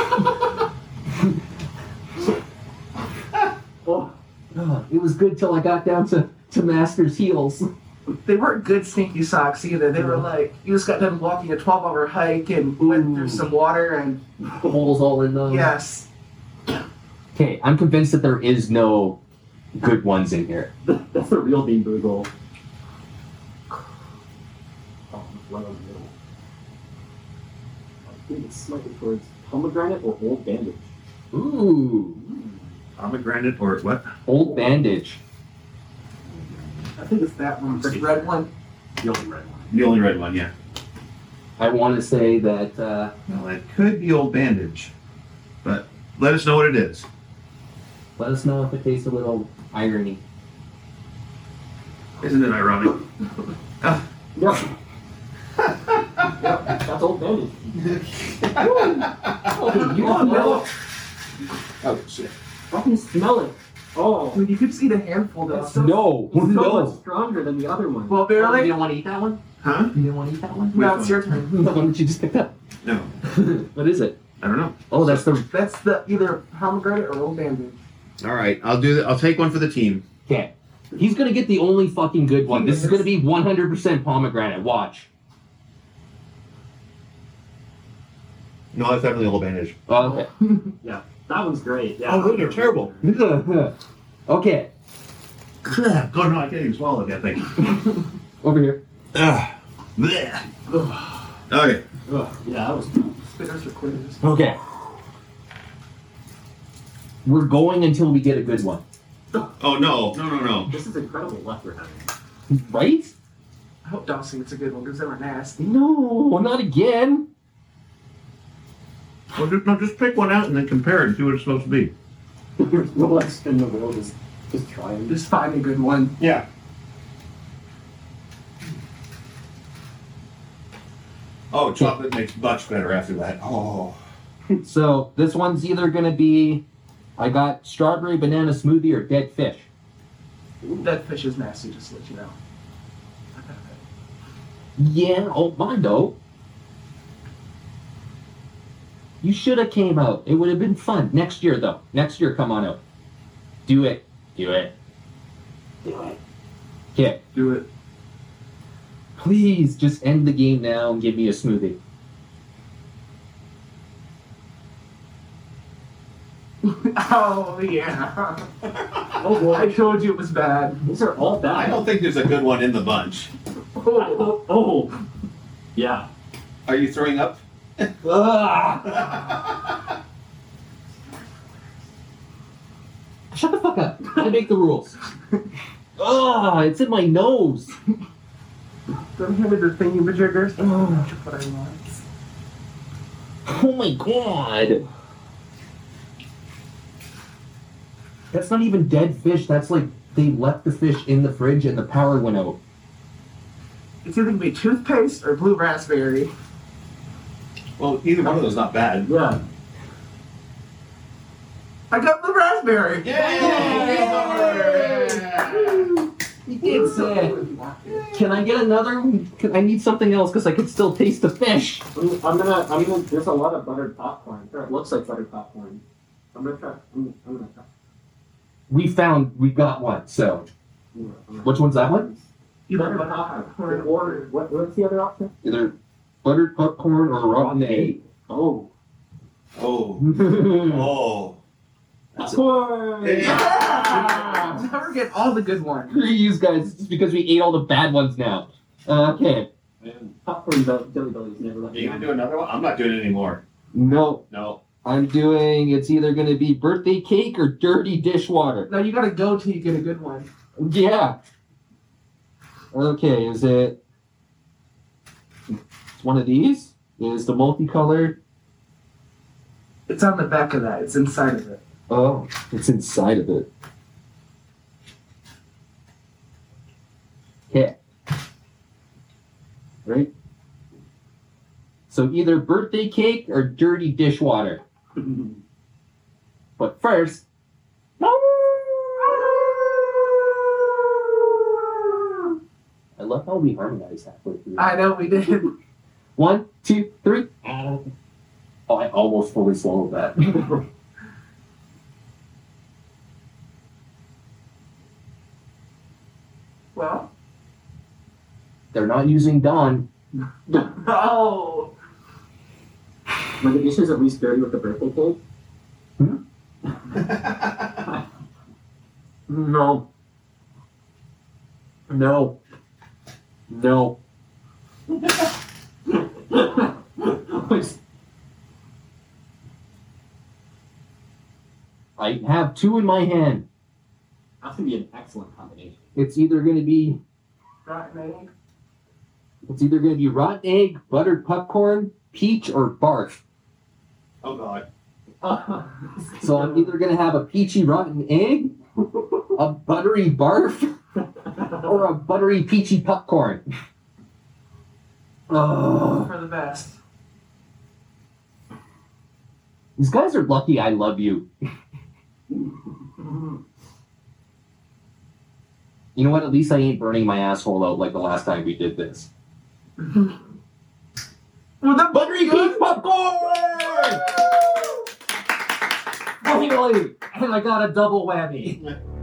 Oh, Oh, it was good till I got down to, to Master's heels. They weren't good stinky socks either. They were like, you just got done walking a twelve hour hike and went through some water and The holes all in them. yes. Okay, I'm convinced that there is no good ones in here. that's the real Bean Boozle. Oh, one on the middle. I think it's slightly towards pomegranate or old bandage. Ooh. pomegranate or what? Old bandage. I think it's that one. The red one. The only red one. The only red one, yeah. I want to say that uh, Well, it could be old bandage, but let us know what it is. let us know if it tastes a little irony. Isn't it ironic? Yeah. Yeah, that's old bandage. Oh, you Oh, no. Oh shit. I can smell it. Oh, Dude, you could see the handful though. That's so- No, it's so no. much stronger than the other one. Well, You barely. don't want to eat that one? Huh? You didn't want to eat that one? Now it's your turn. The one that you just picked up. No, What is it? I don't know. Oh, that's the. That's the either pomegranate or old bandage. All right, I'll do. The, I'll take one for the team. Okay. He's gonna get the only fucking good one. This is gonna be one hundred percent pomegranate. Watch. No, that's definitely old bandage. Oh, okay. Yeah, that one's great. Yeah. Oh, those are terrible. Okay. God, no, I can't even swallow that thing. Over here. Ugh. Blech. Okay. Ugh, yeah, that was Spitters or quitters. Okay. We're going until we get a good one. Oh, no. No, no, no. This is incredible luck we're having. Right? I hope Dawson gets a good one because they were nasty. No, not again. Well, just, no, just pick one out and then compare it and see what it's supposed to be. The less in the world is just trying. Just find a good one. Yeah. Oh, chocolate makes much better after that. Oh. So this one's either going to be, I got strawberry banana smoothie or dead fish. That fish is nasty, just to let you know. Yeah, oh, mine though. You should have came out. It would have been fun. Next year, though. Next year, come on out. Do it. Do it. Do it. Okay. Do it. Please just end the game now and give me a smoothie. Oh, yeah. Oh boy, I told you it was bad. these are all bad. I don't think there's a good one in the bunch. Oh, oh, oh. Yeah. Are you throwing up? Ah! Shut the fuck up. I make the rules. Ah, it's in my nose. Don't hand me the thingy majiggers. Oh. That's what I want. Oh my god. That's not even dead fish. That's like they left the fish in the fridge and the power went out. It's either gonna be toothpaste or blue raspberry. Well, either one of those not bad. Yeah. I got blue raspberry. You did say. Can I get another? Can, I need something else because I can still taste the fish. I'm, I'm gonna, I'm gonna, there's a lot of buttered popcorn. Or it looks like buttered popcorn. I'm gonna try, I'm, I'm gonna try. We found, we got one. So, I'm gonna- I'm gonna- which one's that one? You Buttered like popcorn. Or, what, what's the other option? Either buttered popcorn or rotten egg. Oh. Oh. We're Oh. Popcorn! Yeah! Never get all the good ones. gonna use guys just because we ate all the bad ones now. Uh, okay. Man, popcorn Jelly Bellies never let Are me you down. gonna do another one? I'm not doing it anymore. No, No. I'm doing. It's either gonna be birthday cake or dirty dishwater. No, you gotta go till you get a good one. Yeah. Okay, is it? It's one of these. Is the multicolored? It's on the back of that. It's inside of it. Oh, it's inside of it. Okay. Right? So either birthday cake or dirty dishwater. But first. I love how we harmonized halfway through. I know we did. One, two, three. Oh, I almost fully swallowed that. Well, They're not using Dawn. no. Were the dishes at least dirty with the birthday cake? No. No. No. I have two in my hand. That's gonna be an excellent combination. It's either going to be Rotten egg. it's either going to be rotten egg, buttered popcorn, peach, or barf. Oh God. So I'm either going to have a peachy rotten egg, a buttery barf, or a buttery peachy popcorn. Oh, For the best. these guys are lucky I love you. You know what? At least I ain't burning my asshole out like the last time we did this. Well, the Buttery peach popcorn! Finally! And I got a double whammy.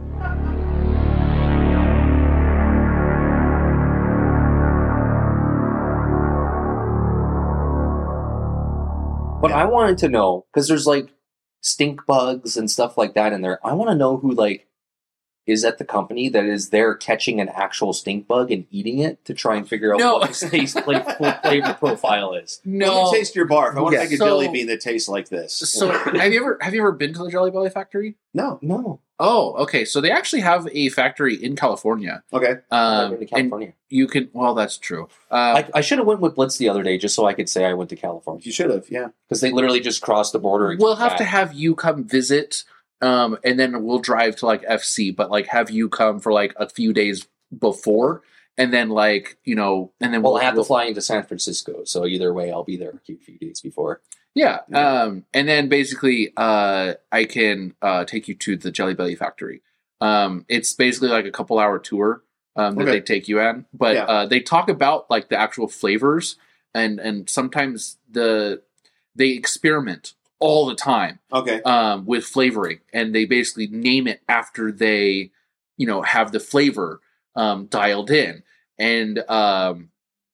What I wanted to know, because there's like stink bugs and stuff like that in there, I want to know who like is at the company that is there catching an actual stink bug and eating it to try and figure out No. what the taste flavor, flavor profile is. Let me taste your barf. I want to Yeah. make a So- jelly bean that tastes like this. So have you ever have you ever been to the Jelly Belly factory? No. No, Oh, okay. So they actually have a factory in California. Okay. I've Um, been to and California. you can. Well, that's true. Uh, I, I should have went with Blitz the other day just so I could say I went to California You should have, yeah. because they literally just crossed the border. And we'll came have back. to have you come visit, um, and then we'll drive to like F C. But like, have you come for like a few days before, and then like you know, and then Well, we'll I have we'll, to fly into San Francisco, so either way, I'll be there a few few days before. Yeah. Yeah. Um, and then basically, uh, I can uh, take you to the Jelly Belly factory. Um, it's basically like a couple hour tour um, that Okay. they take you in, but Yeah. uh, they talk about like the actual flavors, and and sometimes the they experiment all the time Okay. um, with flavoring, and they basically name it after they, you know, have the flavor um, dialed in, and um,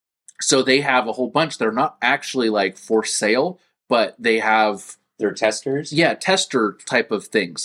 so they have a whole bunch that are not actually like for sale, but they have They're testers. yeah tester type of things.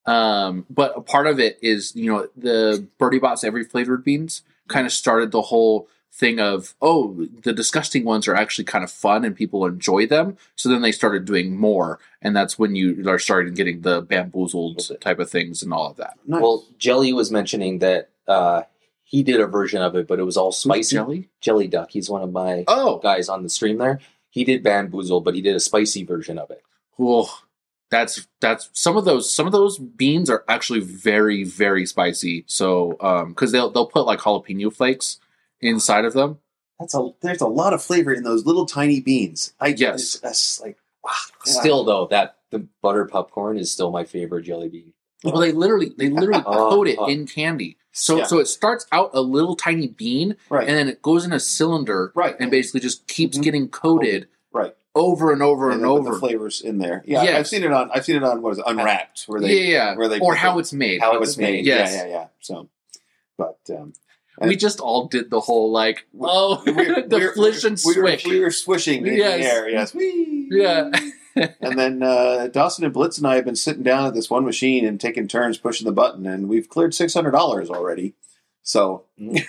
Um, but a part of it is you know the Birdie Bots Every Flavored Beans kind of started the whole thing of oh the disgusting ones are actually kind of fun and people enjoy them, so then they started doing more, and that's when you are starting getting the bamboozled type of things and all of that. Nice. Well, Jelly was mentioning that uh, he did a version of it, but it was all spicy. Jelly? Jelly Duck. He's one of my Oh, guys on the stream there. He did Bamboozle, but he did a spicy version of it. cool. That's that's some of those some of those beans are actually very very spicy. So um, because they'll they'll put like jalapeno flakes inside of them. That's a there's a lot of flavor in those little tiny beans. I Yes. it's- that's like wow. Still, though, that the butter popcorn is still my favorite jelly bean. Well, they literally they literally Oh, coat it oh. in candy. So Yeah. so it starts out a little tiny bean, right. and then it goes in a cylinder, Right. and basically just keeps Mhm. getting coated Right. over and over and, they put over. the flavors in there. Yeah, Yes. I've seen it on I've seen it on what is it, Unwrapped where yeah, they yeah, where they or put how the- it's made. how it's made. Yes. Yeah, yeah, yeah. So but um We just all did the whole like oh the flish and we were, swish. we were swishing in Yes. the air, yes. Whee! Yeah. And then uh, Dawson and Blitz and I have been sitting down at this one machine and taking turns pushing the button, and we've cleared six hundred dollars already. So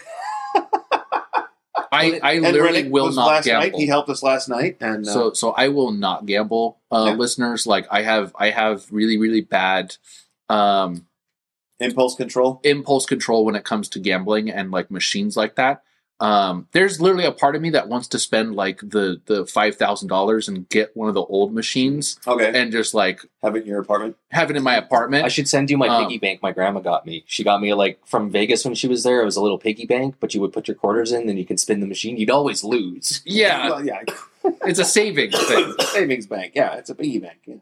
I, I and literally Rennick will was not last gamble. night. He helped us last night, and uh, So so I will not gamble, uh, Yeah. listeners. Like I have I have really really bad um, impulse control. impulse control when it comes to gambling and like machines like that. Um, there's literally a part of me that wants to spend like the the five thousand dollars and get one of the old machines Okay, and just like have it in your apartment. have it in my apartment. I should send you my Um, piggy bank my grandma got me. She got me like from Vegas when she was there. It was a little piggy bank, but you would put your quarters in, then you could spin the machine. You'd always lose. yeah, Well, yeah. it's a savings thing. Savings bank. Yeah, it's a piggy bank. Yeah.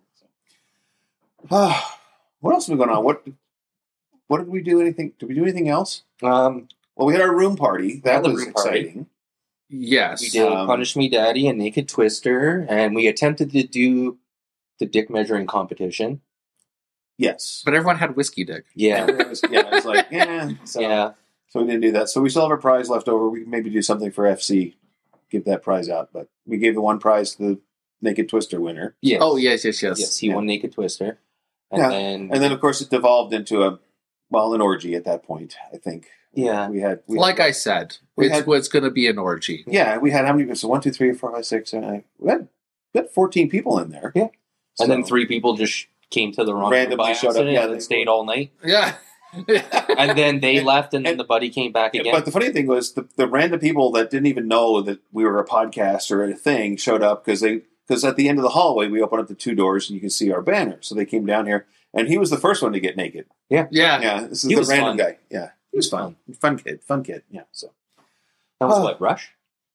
So. What else has been going on? What What did we do? Anything? Did we do anything else? Um, Well, we had our room party. That had the was room party. exciting. Yes, we did Um, Punish Me Daddy and Naked Twister, and we attempted to do the dick measuring competition. Yes. but everyone had whiskey dick. Yeah. it was, yeah, it was like, yeah. So, Yeah. so we didn't do that. So we still have a prize left over. We can maybe do something for F C, give that prize out. But we gave the one prize to the Naked Twister winner. Yes. Oh yes, yes, yes. Yes, he Yeah. won Naked Twister. And Yeah. then And then, of course, it devolved into a, well, an orgy at that point, I think. Yeah. We had, we Like I said, We it's had- what's going to be an orgy. yeah, we had how many people? So one, two, three, four, five, six, seven, eight. We had, we had fourteen people in there. Yeah. and then So- three people just came to the wrong Randomly by showed up, accident yeah, and they- then stayed all night. Yeah. And then they And- left, and then and- the buddy came back again. But the funny thing was, the, the random people that didn't even know that we were a podcast or a thing showed up because they because at the end of the hallway we opened up the two doors and you can see our banner. So they came down here, and he was the first one to get naked. yeah. Yeah, this is He the was random fun. guy. Yeah, he was fun, fun kid, fun kid. Yeah, so that was Oh. what, Rush?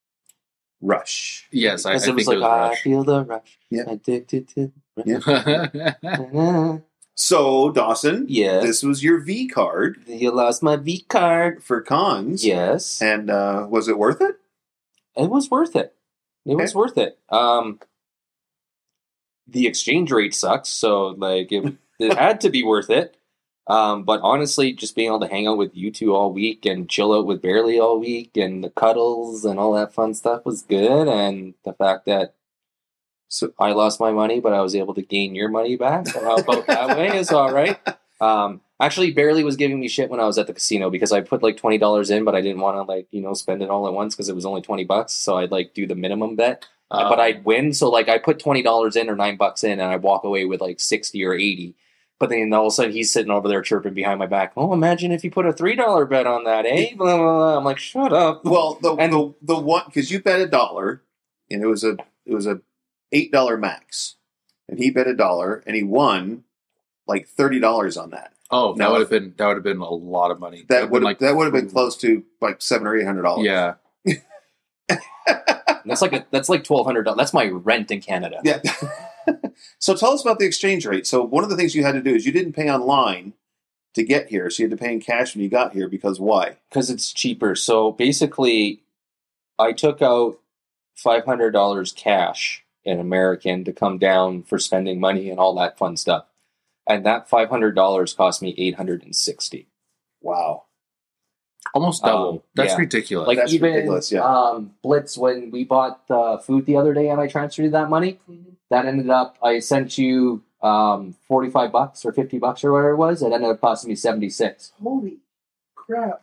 Rush. Yes, I, I Because think it was it like, was I Rush. feel the rush. Yeah. Addicted to. Yeah. So Dawson, Yeah. this was your V card You lost my V card. for cons. Yes. and uh, was it worth it? It was worth it. It was worth it. Um, the exchange rate sucks, so like it, it had to be worth it. Um, but honestly, just being able to hang out with you two all week and chill out with Barely all week and the cuddles and all that fun stuff was good. And the fact that So I lost my money, but I was able to gain your money back. So how about that way is all right. Um, actually, Barely was giving me shit when I was at the casino because I put like twenty dollars in, but I didn't want to like you know spend it all at once because it was only twenty bucks. So I'd like do the minimum bet, Uh, but I'd win. So like I put twenty dollars in or nine bucks in, and I walk away with like sixty or eighty. But then all of a sudden he's sitting over there chirping behind my back. Oh, imagine if you put a three dollar bet on that, eh? Blah, blah, blah. I'm like, shut up. Well, the And- the, the one because you bet a dollar, and it was a it was a eight dollar max, and he bet a dollar, and he won like thirty dollars on that. oh, that Now, would have been that would have been a lot of money. That would like that would have been close to like seven or eight hundred dollars. Yeah. That's like a, that's like twelve hundred dollars. That's my rent in Canada. Yeah. So tell us about the exchange rate. So one of the things you had to do is you didn't pay online to get here, so you had to pay in cash when you got here. Because why? Because it's cheaper. So basically, I took out five hundred dollars cash in American to come down for spending money and all that fun stuff. And that five hundred dollars cost me eight hundred sixty dollars. Wow. Almost double. Um, That's yeah. ridiculous. Like That's even ridiculous, yeah. um, Blitz, when we bought the food the other day and I transferred you that money, that ended up, I sent you um, forty-five bucks or fifty bucks or whatever it was. It ended up costing me seventy-six. Holy crap.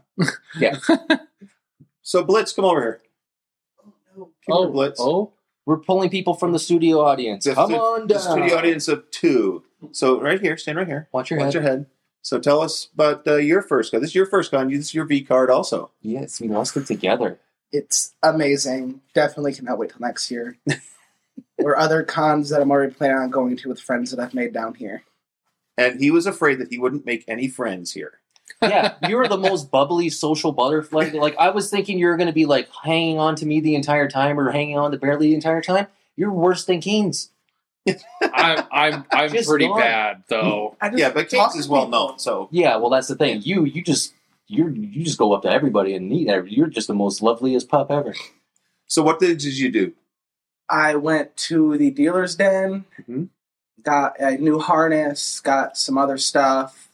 So Blitz, come over here. Oh, no. Come here, oh, Blitz. oh, We're pulling people from the studio audience. The Come stu- on The down. studio audience of two. So right here, stand right here. Watch your Watch head. your head. So tell us about uh, your first card. This is your first con. This is your V card also. Yes, we lost it together. It's amazing. Definitely cannot wait till next year. Or other cons that I'm already planning on going to with friends that I've made down here. And he was afraid that he wouldn't make any friends here. Yeah, you were the most bubbly social butterfly. Like I was thinking you were going to be like hanging on to me the entire time or hanging on to Barely the entire time. You're worse than Keynes. I'm I'm I'm Just pretty gone. bad though. I just Yeah, but talk Kings to is well people. known. So Yeah, well that's the thing. You you just you you just go up to everybody and meet everybody. You're just the most loveliest pup ever. so what did, did you do? I went to the dealer's den, Mhm. got a new harness, got some other stuff.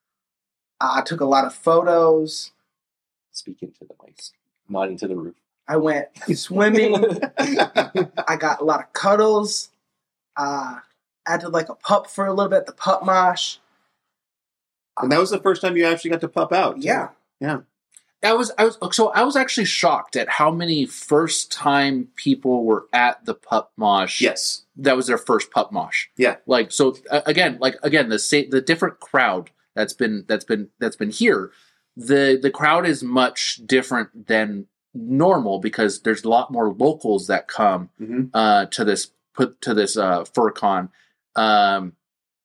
I took a lot of photos. Speak into the mic, not into the roof. I went swimming. I got a lot of cuddles. Uh, acted like a pup for a little bit, the pup mosh. And that was the first time you actually got to pup out. too. Yeah. I was I was so I was actually shocked at how many first time people were at the pup mosh. Yes. That was their first pup mosh. Yeah. Like so uh, again, like again the same the different crowd that's been that's been that's been here. The the crowd is much different than normal because there's a lot more locals that come Mhm. uh, to this put to this uh, FurCon. Um,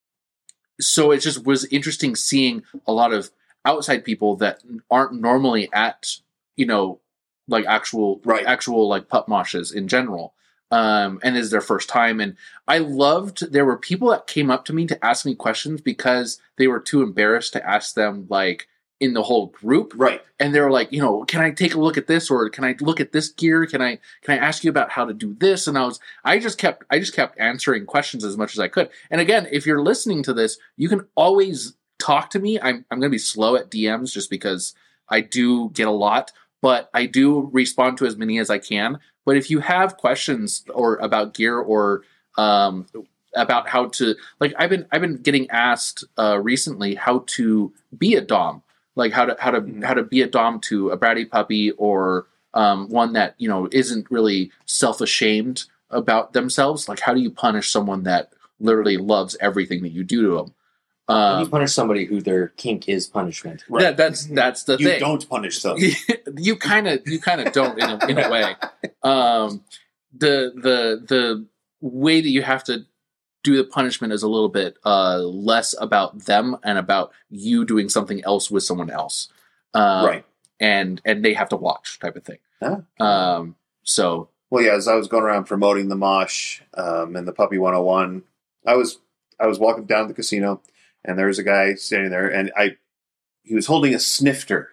so it just was interesting seeing a lot of outside people that aren't normally at you know like actual Right. actual like pup moshes in general. Um, and is their first time. And I loved, there were people that came up to me to ask me questions because they were too embarrassed to ask them like in the whole group. Right. And they were like, you know, can I take a look at this? Or can I look at this gear? Can I, can I ask you about how to do this? And I was, I just kept, I just kept answering questions as much as I could. And again, if you're listening to this, you can always talk to me. I'm, I'm going to be slow at D Ms just because I do get a lot, but I do respond to as many as I can. But if you have questions or about gear or, um, about how to, like, I've been, I've been getting asked, uh, recently how to be a Dom. Like how to how to Mhm. how to be a Dom to a bratty puppy or um, one that you know isn't really self ashamed about themselves. Like how do you punish someone that literally loves everything that you do to them? How do you Um, punish somebody who their kink is punishment? Right. that, that's that's the you thing. don't punish them. you kind of you kind of don't in a, in a way. Um, the the the way that you have to do the punishment is a little bit uh, less about them and about you doing something else with someone else, um, Right. And and they have to watch type of thing. Huh? Um, so Well, yeah, as I was going around promoting the Mosh um, and the Puppy one oh one, I was I was walking down the casino, and there was a guy standing there, and I he was holding a snifter,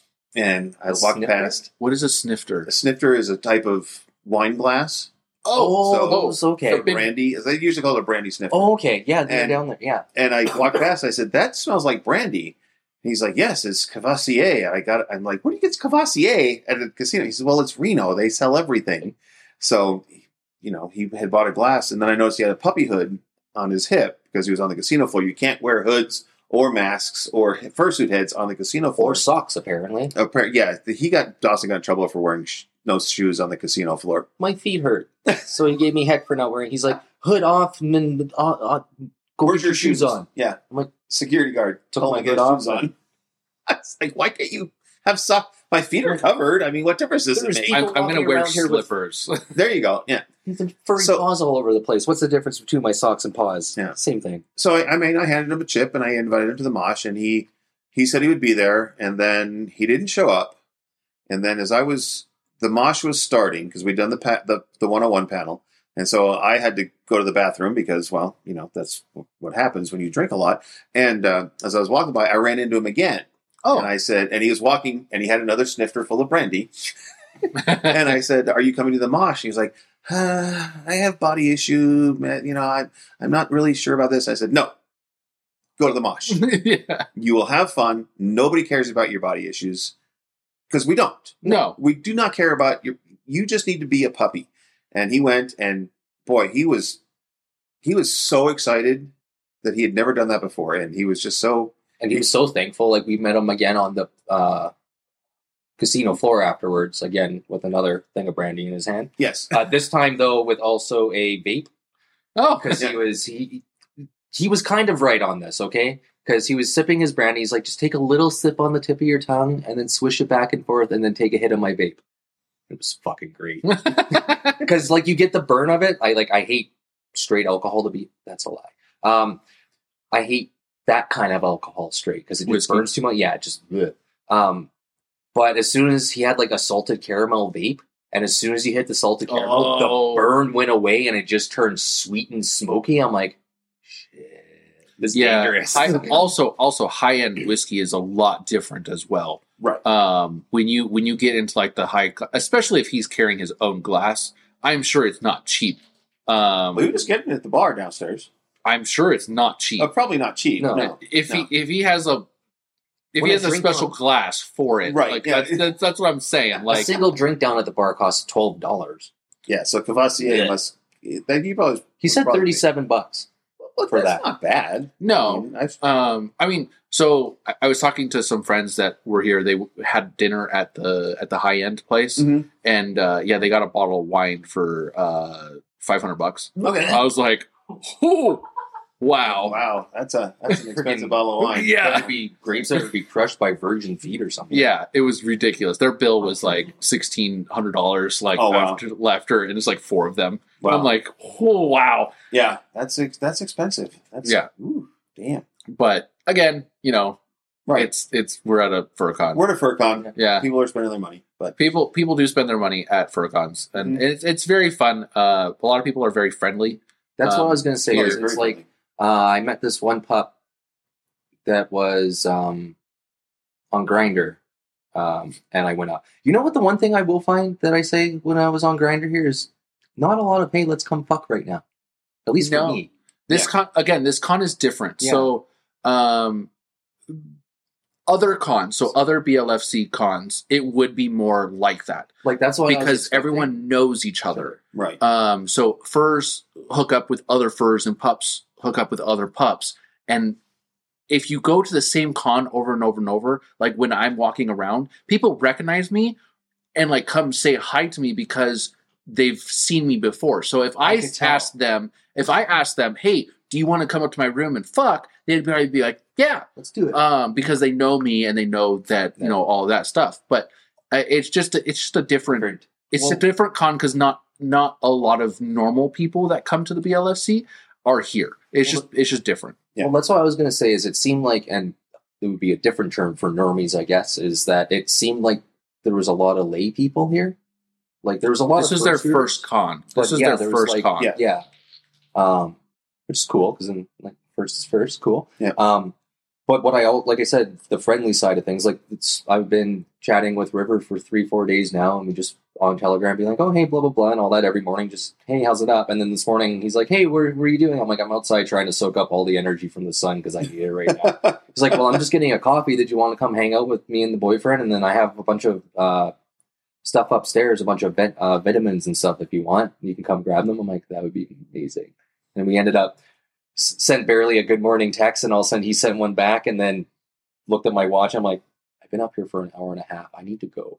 and I A walked snifter? past. what is a snifter? A snifter is a type of wine glass. Oh, so- oh, it's okay. A brandy. They usually call it a brandy snifter. Oh, okay. Yeah, they're And- down there. Yeah. And I walked past. I said, "That smells like brandy." And he's like, "Yes, it's Cavassier." And I got. I'm like, "Where do you get Cavassier at a casino?" He said, "Well, it's Reno. They sell everything." So, you know, he had bought a glass, and then I noticed he had a puppy hood on his hip because he was on the casino floor. You can't wear hoods or masks or fursuit heads on the casino floor. Or socks, apparently. Appar- yeah, he got Dawson got in trouble for wearing sh- no shoes on the casino floor. My feet hurt. So he gave me heck for not wearing. He's like, hood off and then uh, uh, go Where's get your shoes on. Yeah, I'm like, security guard took told my me to hood get off. shoes on. I was like, why can't you have socks? My feet are covered. I mean, what difference does it There's make? people- I'm, I'm going to walking wear around here with- slippers. There you go. Yeah. He's in furry So- paws all over the place. What's the difference between my socks and paws? Yeah. Same thing. So I, I mean, I handed him a chip and I invited him to the mosh, and he he said he would be there, and then he didn't show up. And then as I was, the mosh was starting because we'd done the pa- the the one oh one panel, and so I had to go to the bathroom because, well, you know, that's what happens when you drink a lot. And uh, as I was walking by, I ran into him again. Oh. And I said, and he was walking, and he had another snifter full of brandy. And I said, "Are you coming to the mosh?" He was like, uh, "I have body issue, man. You know, I, I'm not really sure about this." I said, "No, go to the mosh. Yeah. You will have fun. Nobody cares about your body issues because we don't. No. We do not care about your. You just need to be a puppy." And he went, and boy, he was he was so excited that he had never done that before, and he was just so. And he was so thankful. Like, we met him again on the uh, casino floor afterwards, again, with another thing of brandy in his hand. Yes. Uh, this time, though, with also a vape. Oh, Because Yeah. he was he he was kind of right on this, okay? Because he was sipping his brandy. He's like, just take a little sip on the tip of your tongue and then swish it back and forth and then take a hit of my vape. It was fucking great. Because, like, you get the burn of it. I like I hate straight alcohol to be. That's a lie. Um, I hate that kind of alcohol straight because it just Whiskey. burns too much. Yeah, it just. Bleh. Um, but as soon as he had like a salted caramel vape, and as soon as he hit the salted caramel, Oh. the burn went away and it just turned sweet and smoky. I'm like, shit, this is yeah. dangerous. High, also, also, high end whiskey is a lot different as well. Right. Um, when you when you get into like the high, especially if he's carrying his own glass, I'm sure it's not cheap. Um, We were just getting it at the bar downstairs. I'm sure it's not cheap. Uh, probably not cheap. No. No. if no. he if he has a if When he a has a drink special comes- glass for it, Right, Like yeah. that's, that's that's what I'm saying. a Like single drink down at the bar costs twelve dollars. Yeah. So Cavassier Yeah. must. That you probably. He said probably- thirty-seven bucks. Well, for that's that. not bad. I no, mean, I've- um, I mean, so I, I was talking to some friends that were here. They had dinner at the at the high end place, Mhm. and uh, yeah, they got a bottle of wine for uh, five hundred bucks. Okay. I was like, oh, wow. Oh, wow, that's a that's an expensive bottle of wine. Yeah. That'd be grapes that would be crushed by virgin feet or something. Yeah, it was ridiculous. Their bill was like sixteen hundred dollars, like Oh, wow. after after, and it's like four of them. Wow. I'm like, oh wow. Yeah, that's ex- that's expensive. That's Yeah. Ooh, damn. But again, you know, Right. it's it's we're at a FurCon. We're at a FurCon. Yeah, People are spending their money, but people people do spend their money at FurCons, and Mhm. it's it's very fun. Uh, a lot of people are very friendly. That's Um, what I was going to say. yeah, is they're it's very like friendly. uh, I met this one pup that was um, on Grinder, um, and I went up. You know what? The one thing I will find that I say when I was on Grinder here is not a lot of hey, let's come fuck right now. At least No. for me. This Yeah. con again, this con is different. Yeah. So, um, other cons, so other B L F C cons, it would be more like that Like that's why I was because expecting- everyone knows each other. right. Um, so furs hook up with other furs and pups hook up with other pups. And if you go to the same con over and over and over, like when I'm walking around, people recognize me and like come say hi to me because they've seen me before. So if I, I could tell. ask them, if I ask them, hey, do you want to come up to my room and fuck? They'd probably be like, yeah, Let's do it. um, because they know me and they know that, you Yeah. know, all that stuff. But uh, it's just, a, it's just a different, Different. it's Well- a different con because not not a lot of normal people that come to the B L F C are here. It's Well, just it's just different. Yeah. Well, that's what I was going to say. Is it seemed like, and it would be a different term for normies, I guess, is that it seemed like there was a lot of lay people here. Like there was a lot. This of is their first-years. first con. But This is yeah, their there was, first like- con. yeah. Yeah. Um, which is cool because then like first is first, cool. Yeah. Um, but what I al- like I said, the friendly side of things, like it's I've been chatting with River for three, four days now, and we just on Telegram be like, oh hey, blah blah blah, and all that every morning. Just hey, how's it up? And then this morning he's like, hey, where, where are you doing? I'm like, I'm outside trying to soak up all the energy from the sun because I need it right now. He's like, well, I'm just getting a coffee. Did you want to come hang out with me and the boyfriend? And then I have a bunch of uh, stuff upstairs, a bunch of vet, uh, vitamins and stuff. If you want, you can come grab them. I'm like, that would be amazing. And we ended up s- sent barely a good morning text, and all of a sudden he sent one back, and then looked at my watch. I'm like, I've been up here for an hour and a half. I need to go.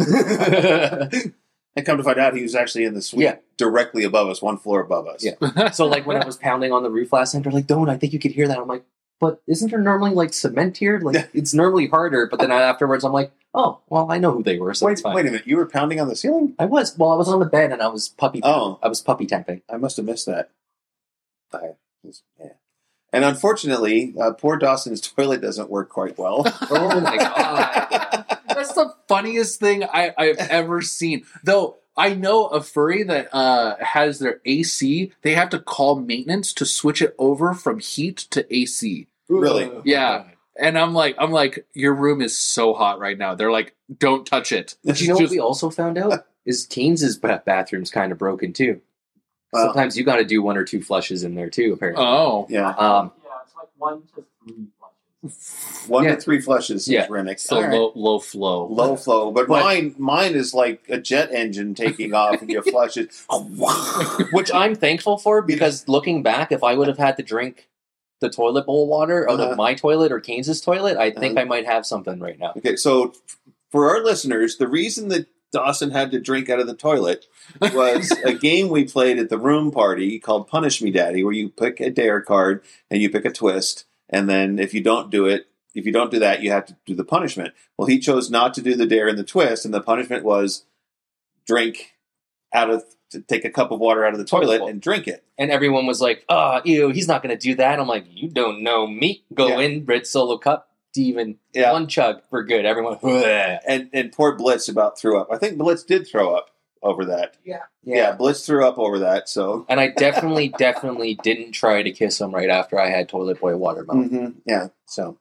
And come to find out, he was actually in the suite Yeah. directly above us, one floor above us. Yeah. So like when I was pounding on the roof last night, they're like, "Don't, I think you could hear that." I'm like, "But isn't there normally like cement here? Like it's normally harder." But then afterwards, I'm like, "Oh, well, I know who they were, so Wait, it's fine." wait a minute. You were pounding on the ceiling? I was well, I was on the bed and I was puppy. Oh. I was puppy tapping. I must have missed that. I, yeah. And unfortunately, uh, poor Dawson's toilet doesn't work quite well. Oh my god! That's the funniest thing I, I've ever seen. Though I know a furry that uh, has their A C. They have to call maintenance to switch it over from heat to A C. Really? Yeah. And I'm like, I'm like, your room is so hot right now. They're like, don't touch it. Do you know Just- what we also found out? Is Keynes's ba- bathroom's kind of broken too. Well, Sometimes you got to do one or two flushes in there too. Apparently. Oh. yeah. Um, Yeah, it's like one to three flushes. One yeah. to three flushes Yeah. is Rennick. So All right. low, low flow. Low flow. But, But- mine mine is like a jet engine taking off and you flush it. which I'm thankful for because looking back, if I would have had to drink the toilet bowl water out Uh-huh. of my toilet or Keynes's toilet, I think Uh-huh. I might have something right now. Okay, so for our listeners, the reason that Dawson had to drink out of the toilet was a game we played at the room party called Punish Me Daddy, where you pick a dare card and you pick a twist, and then if you don't do it, if you don't do that, you have to do the punishment. Well, he chose not to do the dare and the twist, and the punishment was drink out of to take a cup of water out of the toilet and drink it. And everyone was like, "Oh, ew, he's not going to do that." I'm like, "You don't know me. Go Yeah. in, red solo cup, even Yeah. one chug, we're good." Everyone, "Bleh." And and poor Blitz about threw up. I think Blitz did throw up over that. Yeah. Yeah, Blitz threw up over that. So And I definitely, definitely didn't try to kiss him right after I had toilet boy water mouth. hmm yeah. So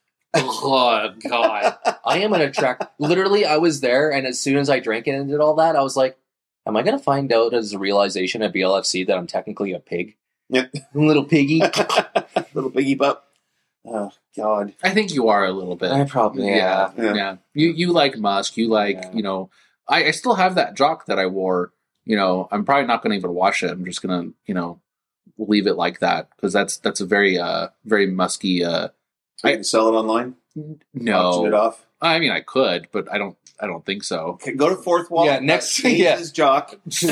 Oh, God. I am an attract. Literally, I was there, and as soon as I drank it and did all that, I was like, "Am I going to find out as a realization at B L F C that I'm technically a pig? Yep. Little piggy." little piggy pup. Oh God. I think you are a little bit. I probably yeah. Yeah. Yeah. You you like Musk. You like, Yeah. you know, I, I still have that jock that I wore. You know, I'm probably not going to even wash it. I'm just going to, you know, leave it like that because that's that's a very, uh, very musky. Uh, You can sell it online. Auction it no, off. I mean, I could, but I don't. I don't think so. Okay, go to Fourth Wall. Yeah, next- James yeah. is Jock.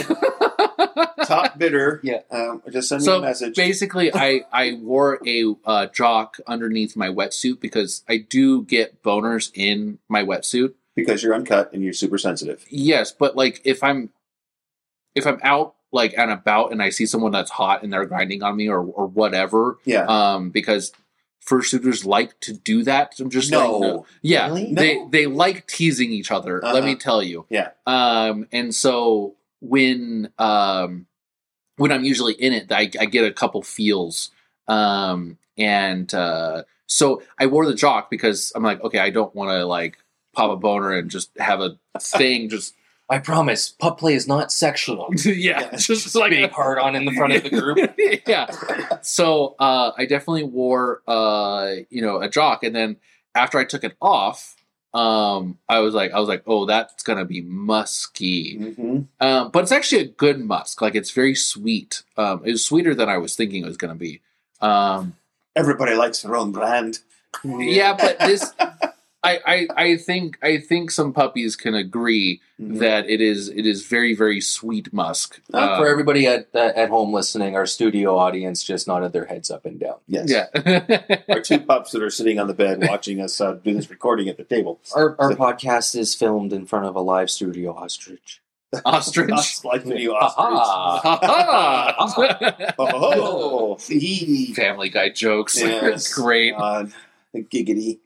Top bidder. Yeah. Um, just send me So a message. basically, I I wore a uh, jock underneath my wetsuit because I do get boners in my wetsuit. Because you're uncut and you're super sensitive. Yes, but like if I'm if I'm out like and about and I see someone that's hot and they're grinding on me or or whatever, Yeah. um, because fursuiters like to do that. I'm just No. like, no. Yeah, Really? they No. they like teasing each other. Let Uh-huh. me tell you. Yeah. Um, and so when um when I'm usually in it, I, I get a couple feels. Um, and uh, so I wore the jock because I'm like, okay, I don't want to like pop a boner and just have a thing just I promise, pup play is not sexual. yeah, Yeah. just like Big hard on in the front of the group. yeah. So uh, I definitely wore uh, you know a jock, and then after I took it off, um, I was like, I was like, oh, that's gonna be musky. Mm-hmm. Um, but it's actually a good musk. Like it's very sweet. Um, it was sweeter than I was thinking it was gonna be. Um, Everybody likes their own brand. yeah, but this. I, I, I think I think some puppies can agree Mhm. that it is it is very very sweet musk. Uh, Um, for everybody at uh, at home listening, our studio audience just nodded their heads up and down. Yes. yeah. Our two pups that are sitting on the bed watching us uh, do this recording at the table. Our our podcast is filmed in front of a live studio ostrich. Ostrich. Us like video Ha-ha. ostrich. Ha-ha. Oh, hee. Family Guy jokes. Yes. Great. God. Giggity.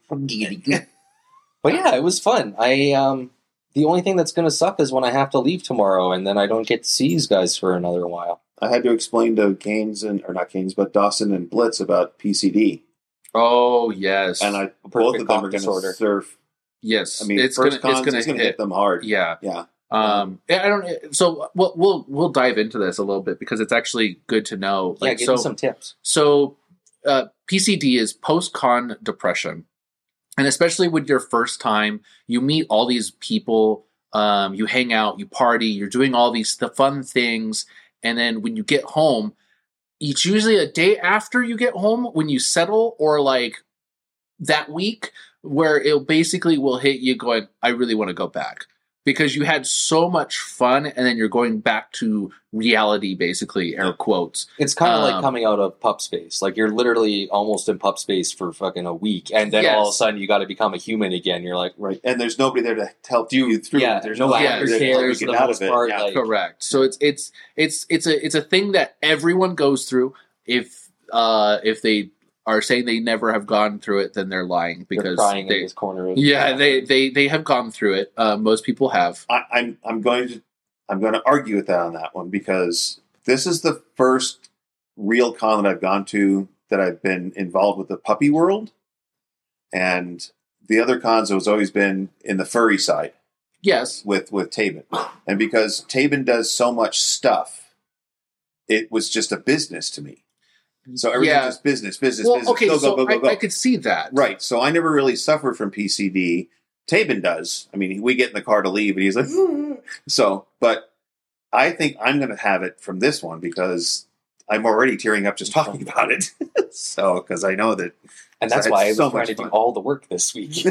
But yeah, it was fun. I um the only thing that's gonna suck is when I have to leave tomorrow and then I don't get to see you guys for another while. I had to explain to Keynes and or not Keynes, but Dawson and Blitz about P C D, Oh yes. and I both of them cock are going to disorder. surf. yes. I mean, it's first gonna cons, it's it's gonna going to hit. hit them hard. Yeah. Yeah. Um. yeah, I don't. So we'll we'll we'll dive into this a little bit because it's actually good to know. Yeah, Like give so. me some tips. So, uh, P C D is post-con depression, and especially with your first time, you meet all these people, um, you hang out, you party, you're doing all these the fun things, and then when you get home, it's usually a day after you get home when you settle, or like that week where it basically will hit you going, I really want to go back. Because you had so much fun, and then you're going back to reality, basically, air quotes. It's kind of Um, like coming out of pup space. Like, you're literally almost in pup space for fucking a week, and then Yes. all of a sudden you got to become a human again. You're like, Right. And there's nobody there to help you through. yeah, There's no nobody there to help aftercares you for get the out most of it. part. Yeah. Like, Correct. So it's it's it's it's a it's a thing that everyone goes through. If uh if they are saying they never have gone through it, then they're lying they're because crying in they this corner. Of, yeah they, they they have gone through it. Uh, most people have. I, I'm I'm going to I'm going to argue with that on that one, because this is the first real con that I've gone to that I've been involved with the puppy world, and the other cons has always been in the furry side Yes. with with Tabin, and because Tabin does so much stuff, it was just a business to me. So everything's Yeah. just business, business, Well, business. okay, go, so go, go, go, go. I, I could see that. Right. So I never really suffered from P C D. Tabin does. I mean, we get in the car to leave, and he's like, so, but I think I'm going to have it from this one because I'm already tearing up just talking about it. So, because I know that. and that's So why I it's was so trying much to do fun. all the work this week.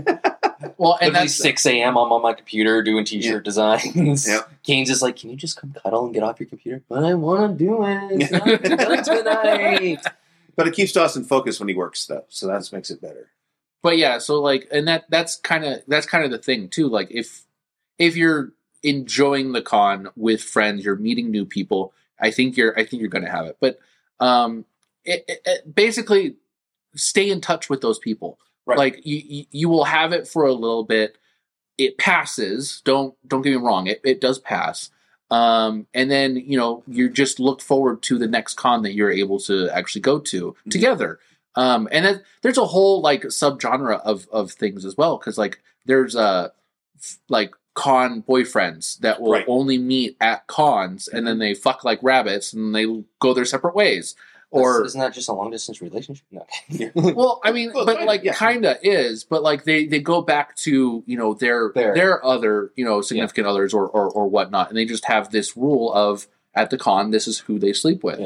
Well, and Literally that's six a.m. I'm on my computer doing t-shirt Yeah. designs. Yeah. Kane's just like, can you just come cuddle and get off your computer? But I want to do it. It's not done tonight. But it keeps Dawson focused when he works, though. So that makes it better. But yeah, so like, and that that's kind of that's kind of the thing too. Like, if if you're enjoying the con with friends, you're meeting new people. I think you're I think you're going to have it. But um, it, it, it basically stay in touch with those people. Right. Like you, you you will have it for a little bit. It passes. Don't don't get me wrong. It it does pass. Um, and then you know you just look forward to the next con that you're able to actually go to Mm-hmm. together. Um, and then there's a whole like subgenre of of things as well, because like there's uh f- like con boyfriends that will Right. only meet at cons, and then they fuck like rabbits and they go their separate ways. Or Or isn't that just a long distance relationship? No. well, I mean, Well, but kinda, like yeah. kinda is, but like they, they go back to, you know, their Their- their other, you know, significant others or, or or whatnot, and they just have this rule of at the con, this is who they sleep with, Yeah.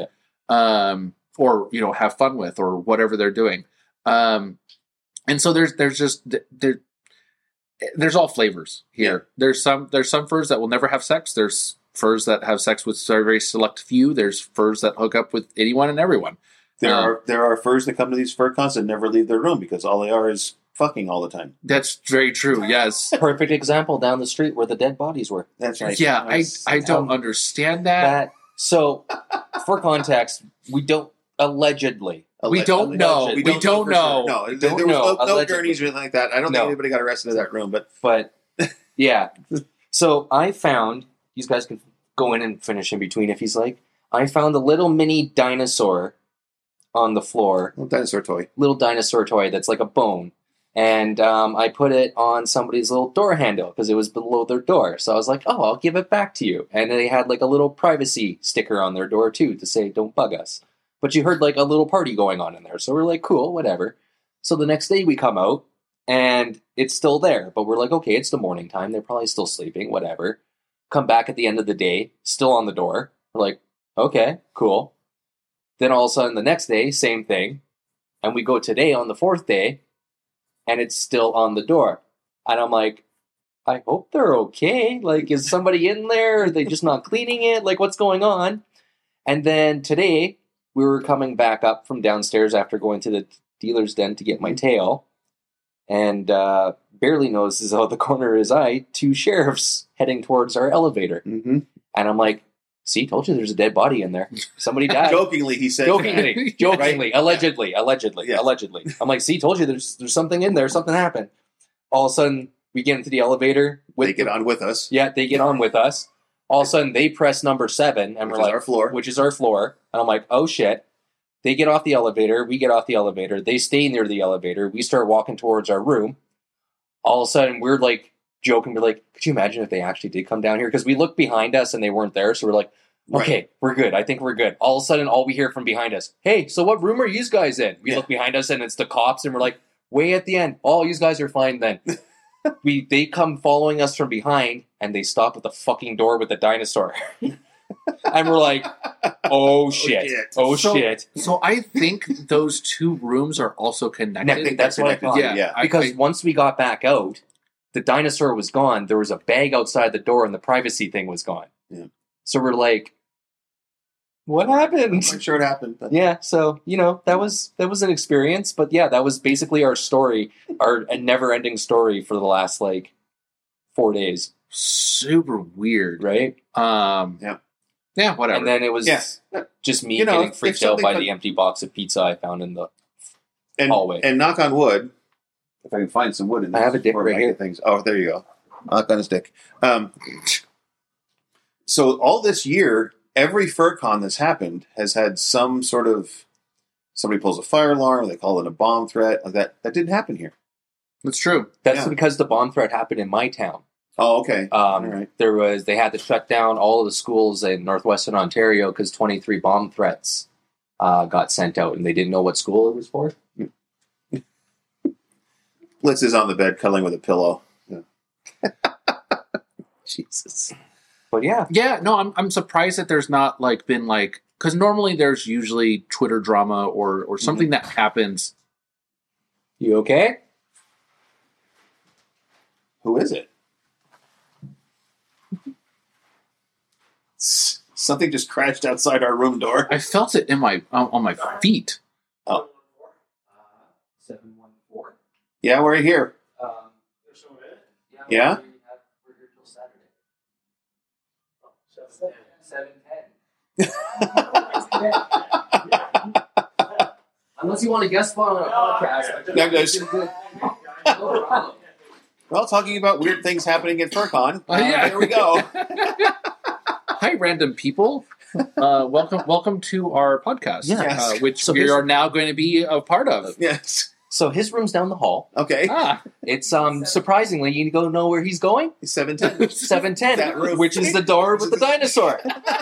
um, or you know, have fun with, or whatever they're doing, um, and so there's there's just there there's all flavors here. There's some there's some furs that will never have sex. There's furs that have sex with very very select few. There's furs that hook up with anyone and everyone. There Um, are there are furs that come to these fur cons and never leave their room because all they are is fucking all the time. That's very true. Yes. Perfect example down the street where the dead bodies were. That's right. Yeah, I That's- I don't um, understand that. That so, for context, we don't allegedly. We don't know. We don't for know. Sure. No, We there, don't there was know. no, no Allegedly. gurneys or anything like that. I don't No. think anybody got arrested in that room, but But yeah, so I found these guys can go in and finish in between if he's like. I found a little mini dinosaur on the floor, little dinosaur toy. little dinosaur toy that's like a bone, and um, I put it on somebody's little door handle because it was below their door. So I was like, "Oh, I'll give it back to you." And they had like a little privacy sticker on their door too to say, "Don't bug us." But you heard like a little party going on in there, so we're like, "Cool, whatever." So the next day we come out and it's still there, but we're like, "Okay, it's the morning time. They're probably still sleeping. Whatever." Come back at the end of the day, still on the door. We're like, "Okay, cool." Then all of a sudden the next day, same thing. And we go today on the fourth day, and it's still on the door. And I'm like, I hope they're okay. Like, is somebody in there? Are they just not cleaning it? Like, what's going on? And then today, we were coming back up from downstairs after going to the dealer's den to get my tail. And uh, barely notices out of the corner of his eye two sheriffs heading towards our elevator. Mm-hmm. And I'm like, see, told you there's a dead body in there. Somebody died. Jokingly, he said, Jokingly, jokingly, allegedly, allegedly, Yeah. allegedly. I'm like, see, told you there's there's something in there, something happened. All of a sudden, we get into the elevator. With they get on with us, Yeah, they get on with us. All of a sudden, they press number seven, and which we're is like, our floor. which is our floor. And I'm like, oh shit. They get off the elevator. We get off the elevator. They stay near the elevator. We start walking towards our room. All of a sudden, we're like joking. We're like, could you imagine if they actually did come down here? Because we looked behind us and they weren't there. So we're like, okay, Right. we're good. I think we're good. All of a sudden, all we hear from behind us, hey, so what room are you guys in? We Yeah. look behind us and it's the cops, and we're like, way at the end. Oh, you guys are fine then. we They come following us from behind, and they stop at the fucking door with the dinosaur. And we're like, oh shit, shit. oh So- shit. So I think those two rooms are also connected. I think that's what I thought. Yeah, Yeah. I- Because I- once we got back out, the dinosaur was gone. There was a bag outside the door, and the privacy thing was gone. Yeah. So we're like, what happened? I'm sure it happened. But Yeah, so you know that was that was an experience, but yeah, that was basically our story, our a never-ending story for the last like four days, super weird, right? Um, Yeah. yeah, whatever. And then it was Yeah. just me You know, getting if freaked out something by could- the empty box of pizza I found in the and, hallway. and knock on wood, if I can find some wood in I this have a dick before right I get here. Things. Oh, there you go. Knock on his dick. Um, so all this year, every FurCon that's happened has had some sort of somebody pulls a fire alarm, they call it a bomb threat. Like that that didn't happen here. That's true. That's Yeah. because the bomb threat happened in my town. Oh, okay. Um, All right. There was they had to shut down all of the schools in northwestern Ontario because twenty-three bomb threats uh, got sent out, and they didn't know what school it was for. Blitz is on the bed cuddling with a pillow. Yeah. Jesus. But yeah, Yeah, no, I'm I'm surprised that there's not like been like because normally there's usually Twitter drama or or something that happens. you okay? Who is it? S- Something just crashed outside our room door. I felt it in my on, on my feet. Oh, Seven one four. yeah, we're here. Um, Yeah? We're here till Saturday. Seven ten. Unless you want to guest spot on a podcast. No, guys. Well, talking about weird things happening at FurCon. Oh, yeah. Uh, there we go. Hi, random people. Uh, welcome, welcome to our podcast. Yes. uh, which So we here's- are now going to be a part of. Yes. So his room's down the hall. Okay. Ah, It's um surprisingly, you go know where he's going? Seven ten. seven ten, That room. which is the door with the dinosaur.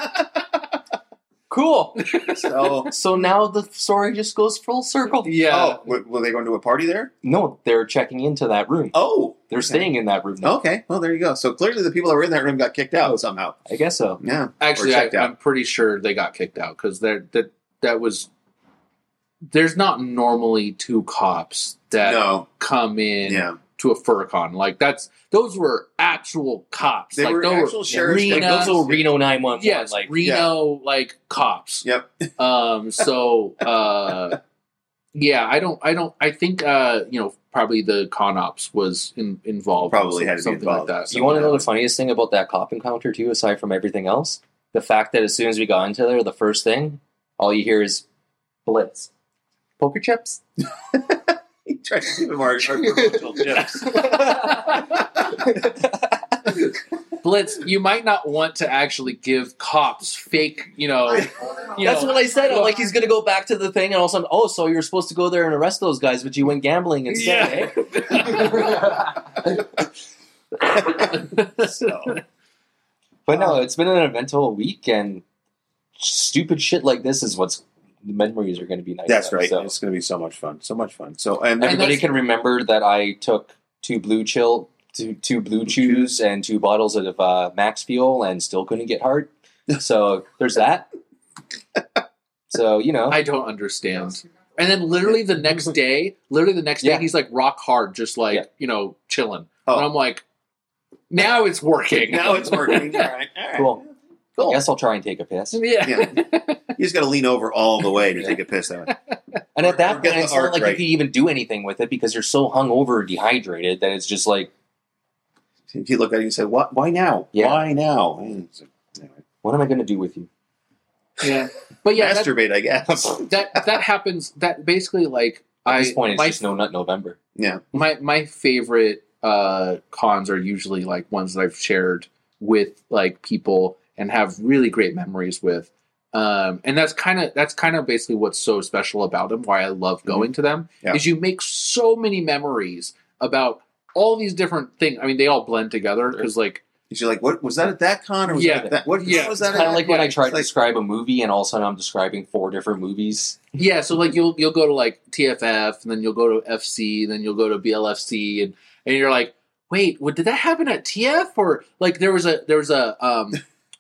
Cool. So, So now the story just goes full circle. yeah. oh, w- were they going to a party there? No, they're checking into that room. Oh, They're staying in that room now. okay. Well, there you go. So clearly, the people that were in that room got kicked out somehow. I guess so. Yeah. Actually, Or I, checked out. I'm pretty sure they got kicked out because that that that was. There's not normally two cops that No. come in Yeah. to a FurCon. Like that's those were actual cops. They like were those actual sheriff's Reno, Like those little Reno nine one one. yes, like Reno like cops. Yep. Um. So, uh, yeah, I don't, I don't, I think, uh, you know, probably the con ops was in, involved. Probably in had to be something involved. like that. you want to know the funniest thing about that cop encounter too, aside from everything else? The fact that as soon as we got into there, the first thing, all you hear is Blitz. Poker chips? He tried to keep him our, our promotional chips. Blitz, you might not want to actually give cops fake, you know. You That's know, what I said. I'm well- like, he's going to go back to the thing, and all of a sudden, oh, so you're supposed to go there and arrest those guys, but you went gambling instead, eh? So, But no, it's been an eventful week, and stupid shit like this is what's the memories are going to be nice. that's of, right. so. It's going to be so much fun. So much fun. So, and Everybody that's- can remember that I took two blue chill, two, two blue chews, and two bottles of uh, Max Fuel, and still couldn't get hard. So there's that. So you know, I don't understand. And then literally the next day, literally the next day, Yeah. he's like rock hard, just like, Yeah. you know, chilling. Oh. And I'm like, now it's working. now it's working. All right. All right. cool. Cool. I guess I'll try and take a piss. Yeah. Yeah. You just got to lean over all the way to take a piss out. And at that Or get point, the it's not arc like right. you can even do anything with it because you're so hungover, dehydrated that it's just like, If you look at it and say, "What? Why now? Yeah. Why now?" And so, anyway, what am I going to do with you? Yeah. But yeah, that, masturbate, I guess. that that happens. That basically like At I this point, it's my just No Nut November. Yeah. my my favorite uh, cons are usually like ones that I've shared with like people and have really great memories with. Um, and that's kind of that's kind of basically what's so special about them. Why I love going to them Yeah. is you make so many memories about all these different things. I mean, they all blend together because like You're like, "What was that at that con, or was Yeah. that at that? What, Yeah. what was It's that?" kind of at like that? when I Yeah, tried it's to like- describe a movie, and all of a sudden I'm describing four different movies. yeah, so like you'll you'll go to like T F F and then you'll go to F C and then you'll go to B L F C and and you're like, wait, what did that happen at T F or like there was a there was a um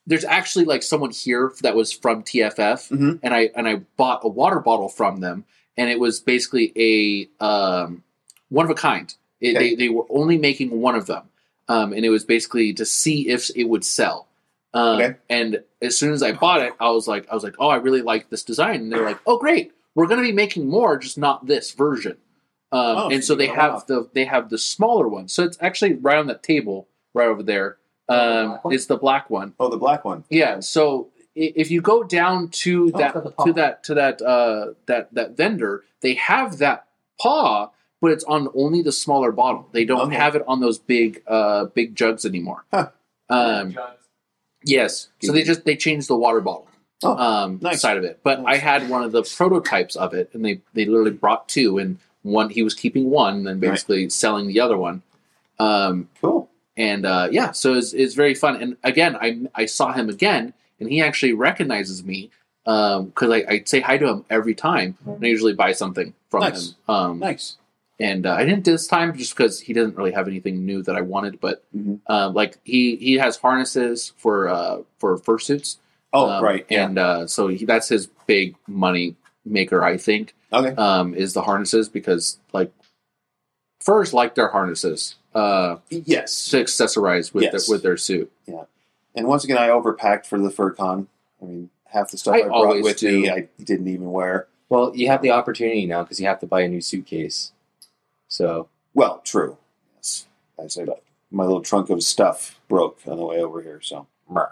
there's actually like someone here that was from T F F, Mhm. and I and I bought a water bottle from them, and it was basically a um, one of a kind. It, Okay. they they were only making one of them, um, and it was basically to see if it would sell. Um, Okay. And as soon as I bought it, I was like, I was like, oh, I really like this design, and they're like, oh, great, we're going to be making more, just not this version. Um, Oh, and so so you they got have one. the they have the smaller one. So it's actually right on that table, right over there. Oh, the Um, black one? it's the black one. Oh, the black one. Yeah. So i- if you go down to Oh, that it's got the to paw. that to that uh, that that vendor, they have that paw, but it's on only the smaller bottle. They don't Okay. have it on those big uh, big jugs anymore. Huh. Um, yes. So they just they changed the water bottle. Oh, Um, nice. side of it, but Nice. I had one of the prototypes of it, and they they literally brought two, and one he was keeping one, and then Right. basically selling the other one. Um, Cool. and uh, yeah, so it's, it's very fun. And again, I I saw him again, and he actually recognizes me because I, I say hi to him every time, and I usually buy something from Nice. him. Um, Nice. And uh, I didn't this time just because he doesn't really have anything new that I wanted, but Mhm. um, like he he has harnesses for uh, for fursuits. Oh, Um, right. Yeah. And uh, so he, that's his big money maker, I think, Okay. um, is the harnesses because like furs like their harnesses uh, Yes. to accessorize with Yes. their, with their suit. And once again, I overpacked for the FurCon. I mean, half the stuff I I, brought always with do. me, I didn't even wear. Well, you have the opportunity now because you have to buy a new suitcase. So Well, true. Yes. I said my little trunk of stuff broke on the way over here. So.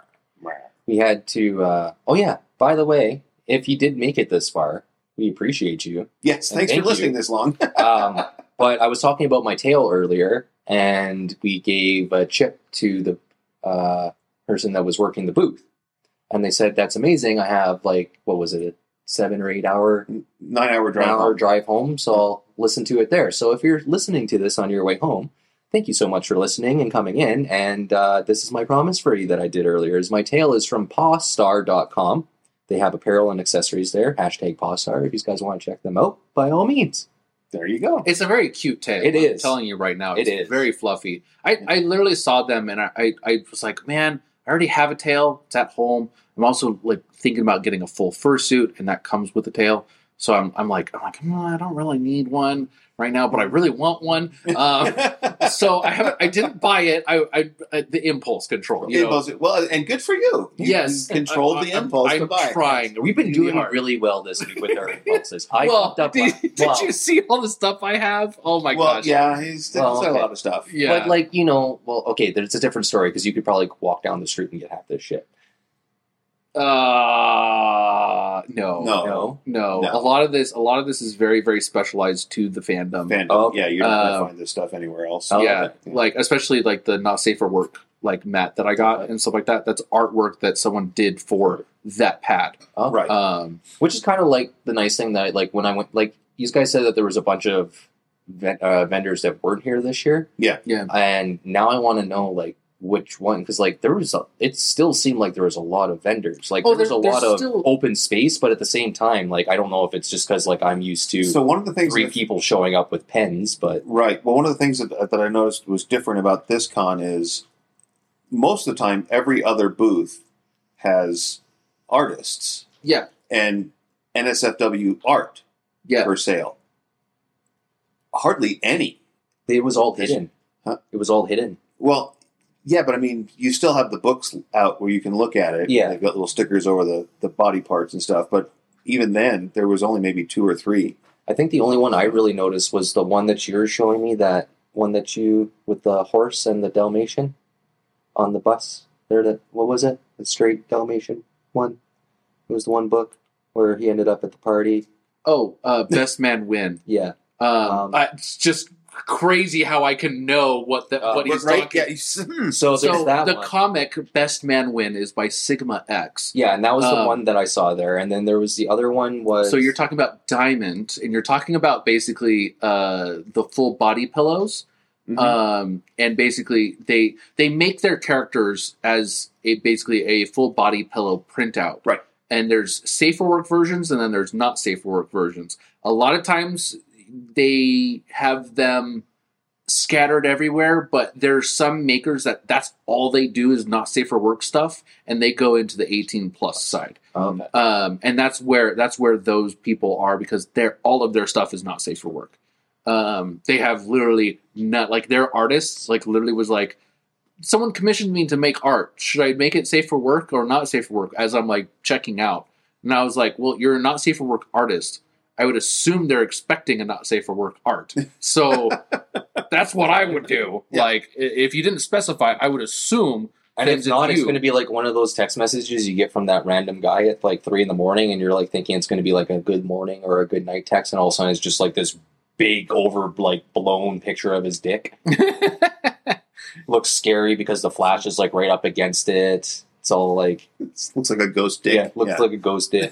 we had to. Uh, oh yeah. By the way, if you did make it this far, we appreciate you. Yes. And Thanks thank for listening you. this long. Um, but I was talking about my tail earlier, and we gave a chip to the uh, person that was working the booth, and they said that's amazing. I have like what was it, a seven or eight hour Nine hour drive. hour home. drive home, so I'll listen to it there. So if you're listening to this on your way home, thank you so much for listening and coming in. And uh, this is my promise for you that I did earlier. Is my tail is from paw star dot com. They have apparel and accessories there. Hashtag pawstar. If you guys want to check them out, by all means. There you go. It's a very cute tail. It I'm is. telling you right now. It It's is. very fluffy. I, I literally saw them and I, I, I was like, man, I already have a tail. It's at home. I'm also like thinking about getting a full fursuit, and that comes with the tail. So I'm, I'm like, I'm like, "Hmm, I don't really need one right now, but I really want one. Um, so I haven't, I didn't buy it. I, I, I the impulse control. You know? Impulse- well, and good for you. You Yes, controlled the I- I'm- impulse I'm to buy. trying. We've been doing hard. really well this week with our impulses. I well, fucked up. did, la- did well, you see all the stuff I have? Oh my Well, gosh! yeah, he's, he's Well, got okay. a lot of stuff. yeah. But like you know, well, okay, there's a different story because you could probably walk down the street and get half this shit. Uh, no, No. No, no, No. A lot of this, a lot of this is very, very specialized to the fandom. Fandom. Oh, Yeah, you're not um, going to find this stuff anywhere else. Oh, yeah, okay. like especially like the not safe for work like mat that I got and stuff like that. That's artwork that someone did for that pad. oh, Right. Um, Which is kind of like the nice thing that like when I went, like you guys said that there was a bunch of ven- uh, vendors that weren't here this year. Yeah. Yeah. And now I want to know like which one because like there was a, it still seemed like there was a lot of vendors. Like Oh, there was there- a there's lot of still- open space, but at the same time, like I don't know if it's just because like I'm used to So one of the things three that- people showing up with pens, but Right. Well, one of the things that, that I noticed was different about this con is most of the time every other booth has artists yeah, and N S F W art yeah. for sale. Hardly any. it was all There's- hidden. Huh? It was all hidden. Well, yeah, but I mean, you still have the books out where you can look at it. Yeah. They've got little stickers over the, the body parts and stuff. But even then, there was only maybe two or three. I think the only one I really noticed was the one that you were showing me, that one that you with the horse and the Dalmatian on the bus. There, that what was it? The straight Dalmatian one. It was the one book where he ended up at the party. Oh, uh, best man win. Yeah, Um, Um, I, it's just crazy how I can know what the Uh, what he's right? talking. Yeah. you s- hmm. so there's So that the one. comic Best Man Win is by Sigma X. yeah, and that was the um, one that I saw there. And then there was the other one was So you're talking about Diamond, and you're talking about basically uh, the full body pillows, Mhm. um, and basically they they make their characters as a basically a full body pillow printout. Right. And there's safe for work versions, and then there's not safe for work versions. A lot of times they have them scattered everywhere, but there's some makers that that's all they do is not safe for work stuff, and they go into the eighteen plus side. Okay. Um, and that's where that's where those people are because they're all of their stuff is not safe for work. Um, they have literally not like their artists like literally was like, someone commissioned me to make art. Should I make it safe for work or not safe for work? As I'm like checking out, and I was like, well, you're a not safe for work artist. I would assume they're expecting a not safe for work art. So that's what I would do. Yeah. Like, i- if you didn't specify, I would assume. And if sends it not, to it's you. going to be like one of those text messages you get from that random guy at like three in the morning, and you're like thinking it's going to be like a good morning or a good night text, and all of a sudden it's just like this big, over like blown picture of his dick. Looks scary because the flash is like right up against it. It's all like It looks like a ghost dick. yeah, looks Yeah. like a ghost dick.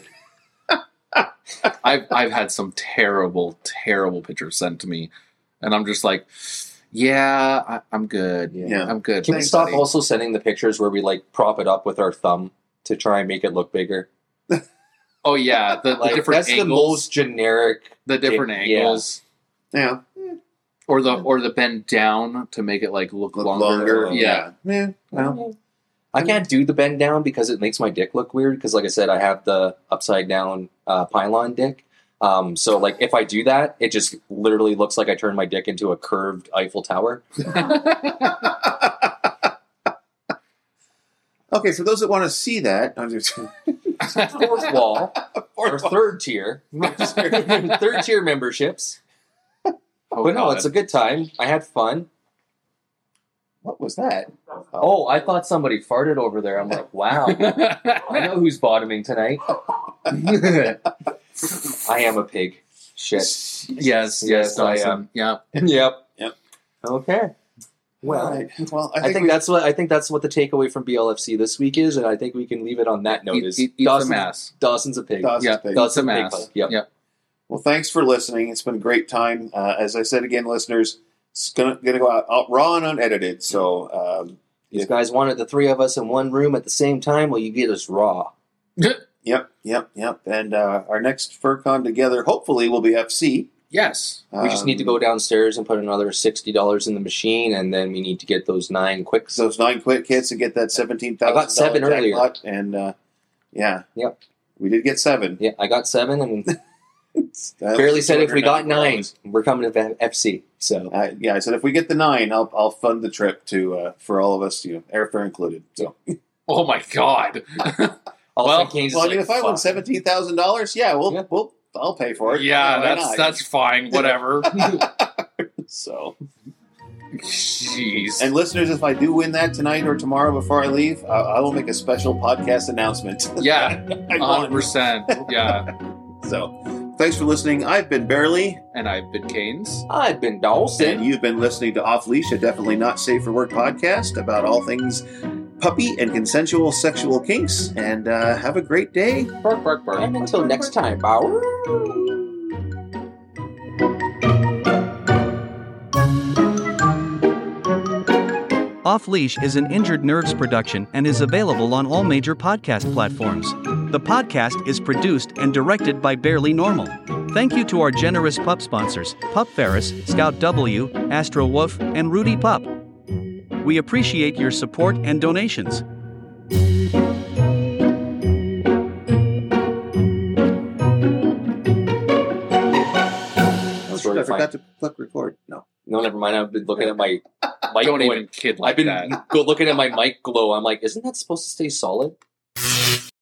I've I've had some terrible, terrible pictures sent to me, and I'm just like, yeah, I, I'm good. Yeah. Yeah. I'm good. Can we Thanks, stop buddy. also sending the pictures where we like prop it up with our thumb to try and make it look bigger? Oh yeah, the, the Like different that's angles, the most generic. the different dick- yeah. angles, Yeah. or the or the bend down to make it like look, Look longer. longer. Yeah. Yeah. Well, I can't do the bend down because it makes my dick look weird. Because, like I said, I have the upside down uh, pylon dick. Um, so, like, if I do that, it just literally looks like I turned my dick into a curved Eiffel Tower. okay, for those that want to see that, I'm just- Fourth wall or third tier, third tier memberships. Oh, But no, God. it's a good time. I had fun. what was that? Oh, I thought somebody farted over there. I'm like, wow, I know who's bottoming tonight. I am a pig. Shit. yes, yes, Yes, I Dawson. Yeah. Yep. Yep. Okay. Well, Right. Well, I I think, think we- that's what I think that's what the takeaway from B L F C this week is, and I think we can leave it on that note. Eat, Is eat, eat Dawson's, some ass. Dawson's a pig. Dawson's Yeah, pig. Dawson's some a pig. ass. Yep. Yep. Well, thanks for listening. It's been a great time. Uh, as I said again, listeners, it's gonna, gonna go out, out raw and unedited. So um, These guys wanted the three of us in one room at the same time. Well, you get us raw. yep, yep, yep. And uh, our next FurCon together, hopefully, will be F C. Yes. We just need to Um, go downstairs and put another sixty dollars in the machine, and then we need to get those nine quicks. those nine quick hits and get that seventeen thousand. I got seven earlier. jackpot, and uh, yeah, Yep. we did get seven. Yeah, I got seven, and That barely was said if we got two hundred ninety-four nine, dollars. we're coming to F C. So Uh, yeah, I said if we get the nine, I'll I'll fund the trip to uh, for all of us, you know, airfare included. So, Oh my God. all Well, Saint Canes is well, I mean, like, if I win fuck. seventeen thousand dollars, yeah, we'll Yeah. we'll I'll pay for it. yeah, Why that's not? that's fine. Whatever. So. Jeez. And listeners, if I do win that tonight or tomorrow before I leave, I, I will make a special podcast announcement. yeah, I one hundred won. percent. Yeah. So, thanks for listening. I've been Barely, And I've been Canes. I've been Dawson. and you've been listening to Off Leash, a definitely not safe for work podcast about all things puppy and consensual sexual kinks. And uh, have a great day. Bark, bark, bark. And until next time, bow. Off Leash is an Injured Nerves production and is available on all major podcast platforms. The podcast is produced and directed by Barely Normal. Thank you to our generous pup sponsors, Pup Ferris, Scout W, Astro Wolf, and Rudy Pup. We appreciate your support and donations. Oh, shit, really I forgot to click record. No. No, never mind. I've been looking at my mic Don't going. even kid like I've been that. go looking at my mic glow. I'm like, isn't that supposed to stay solid?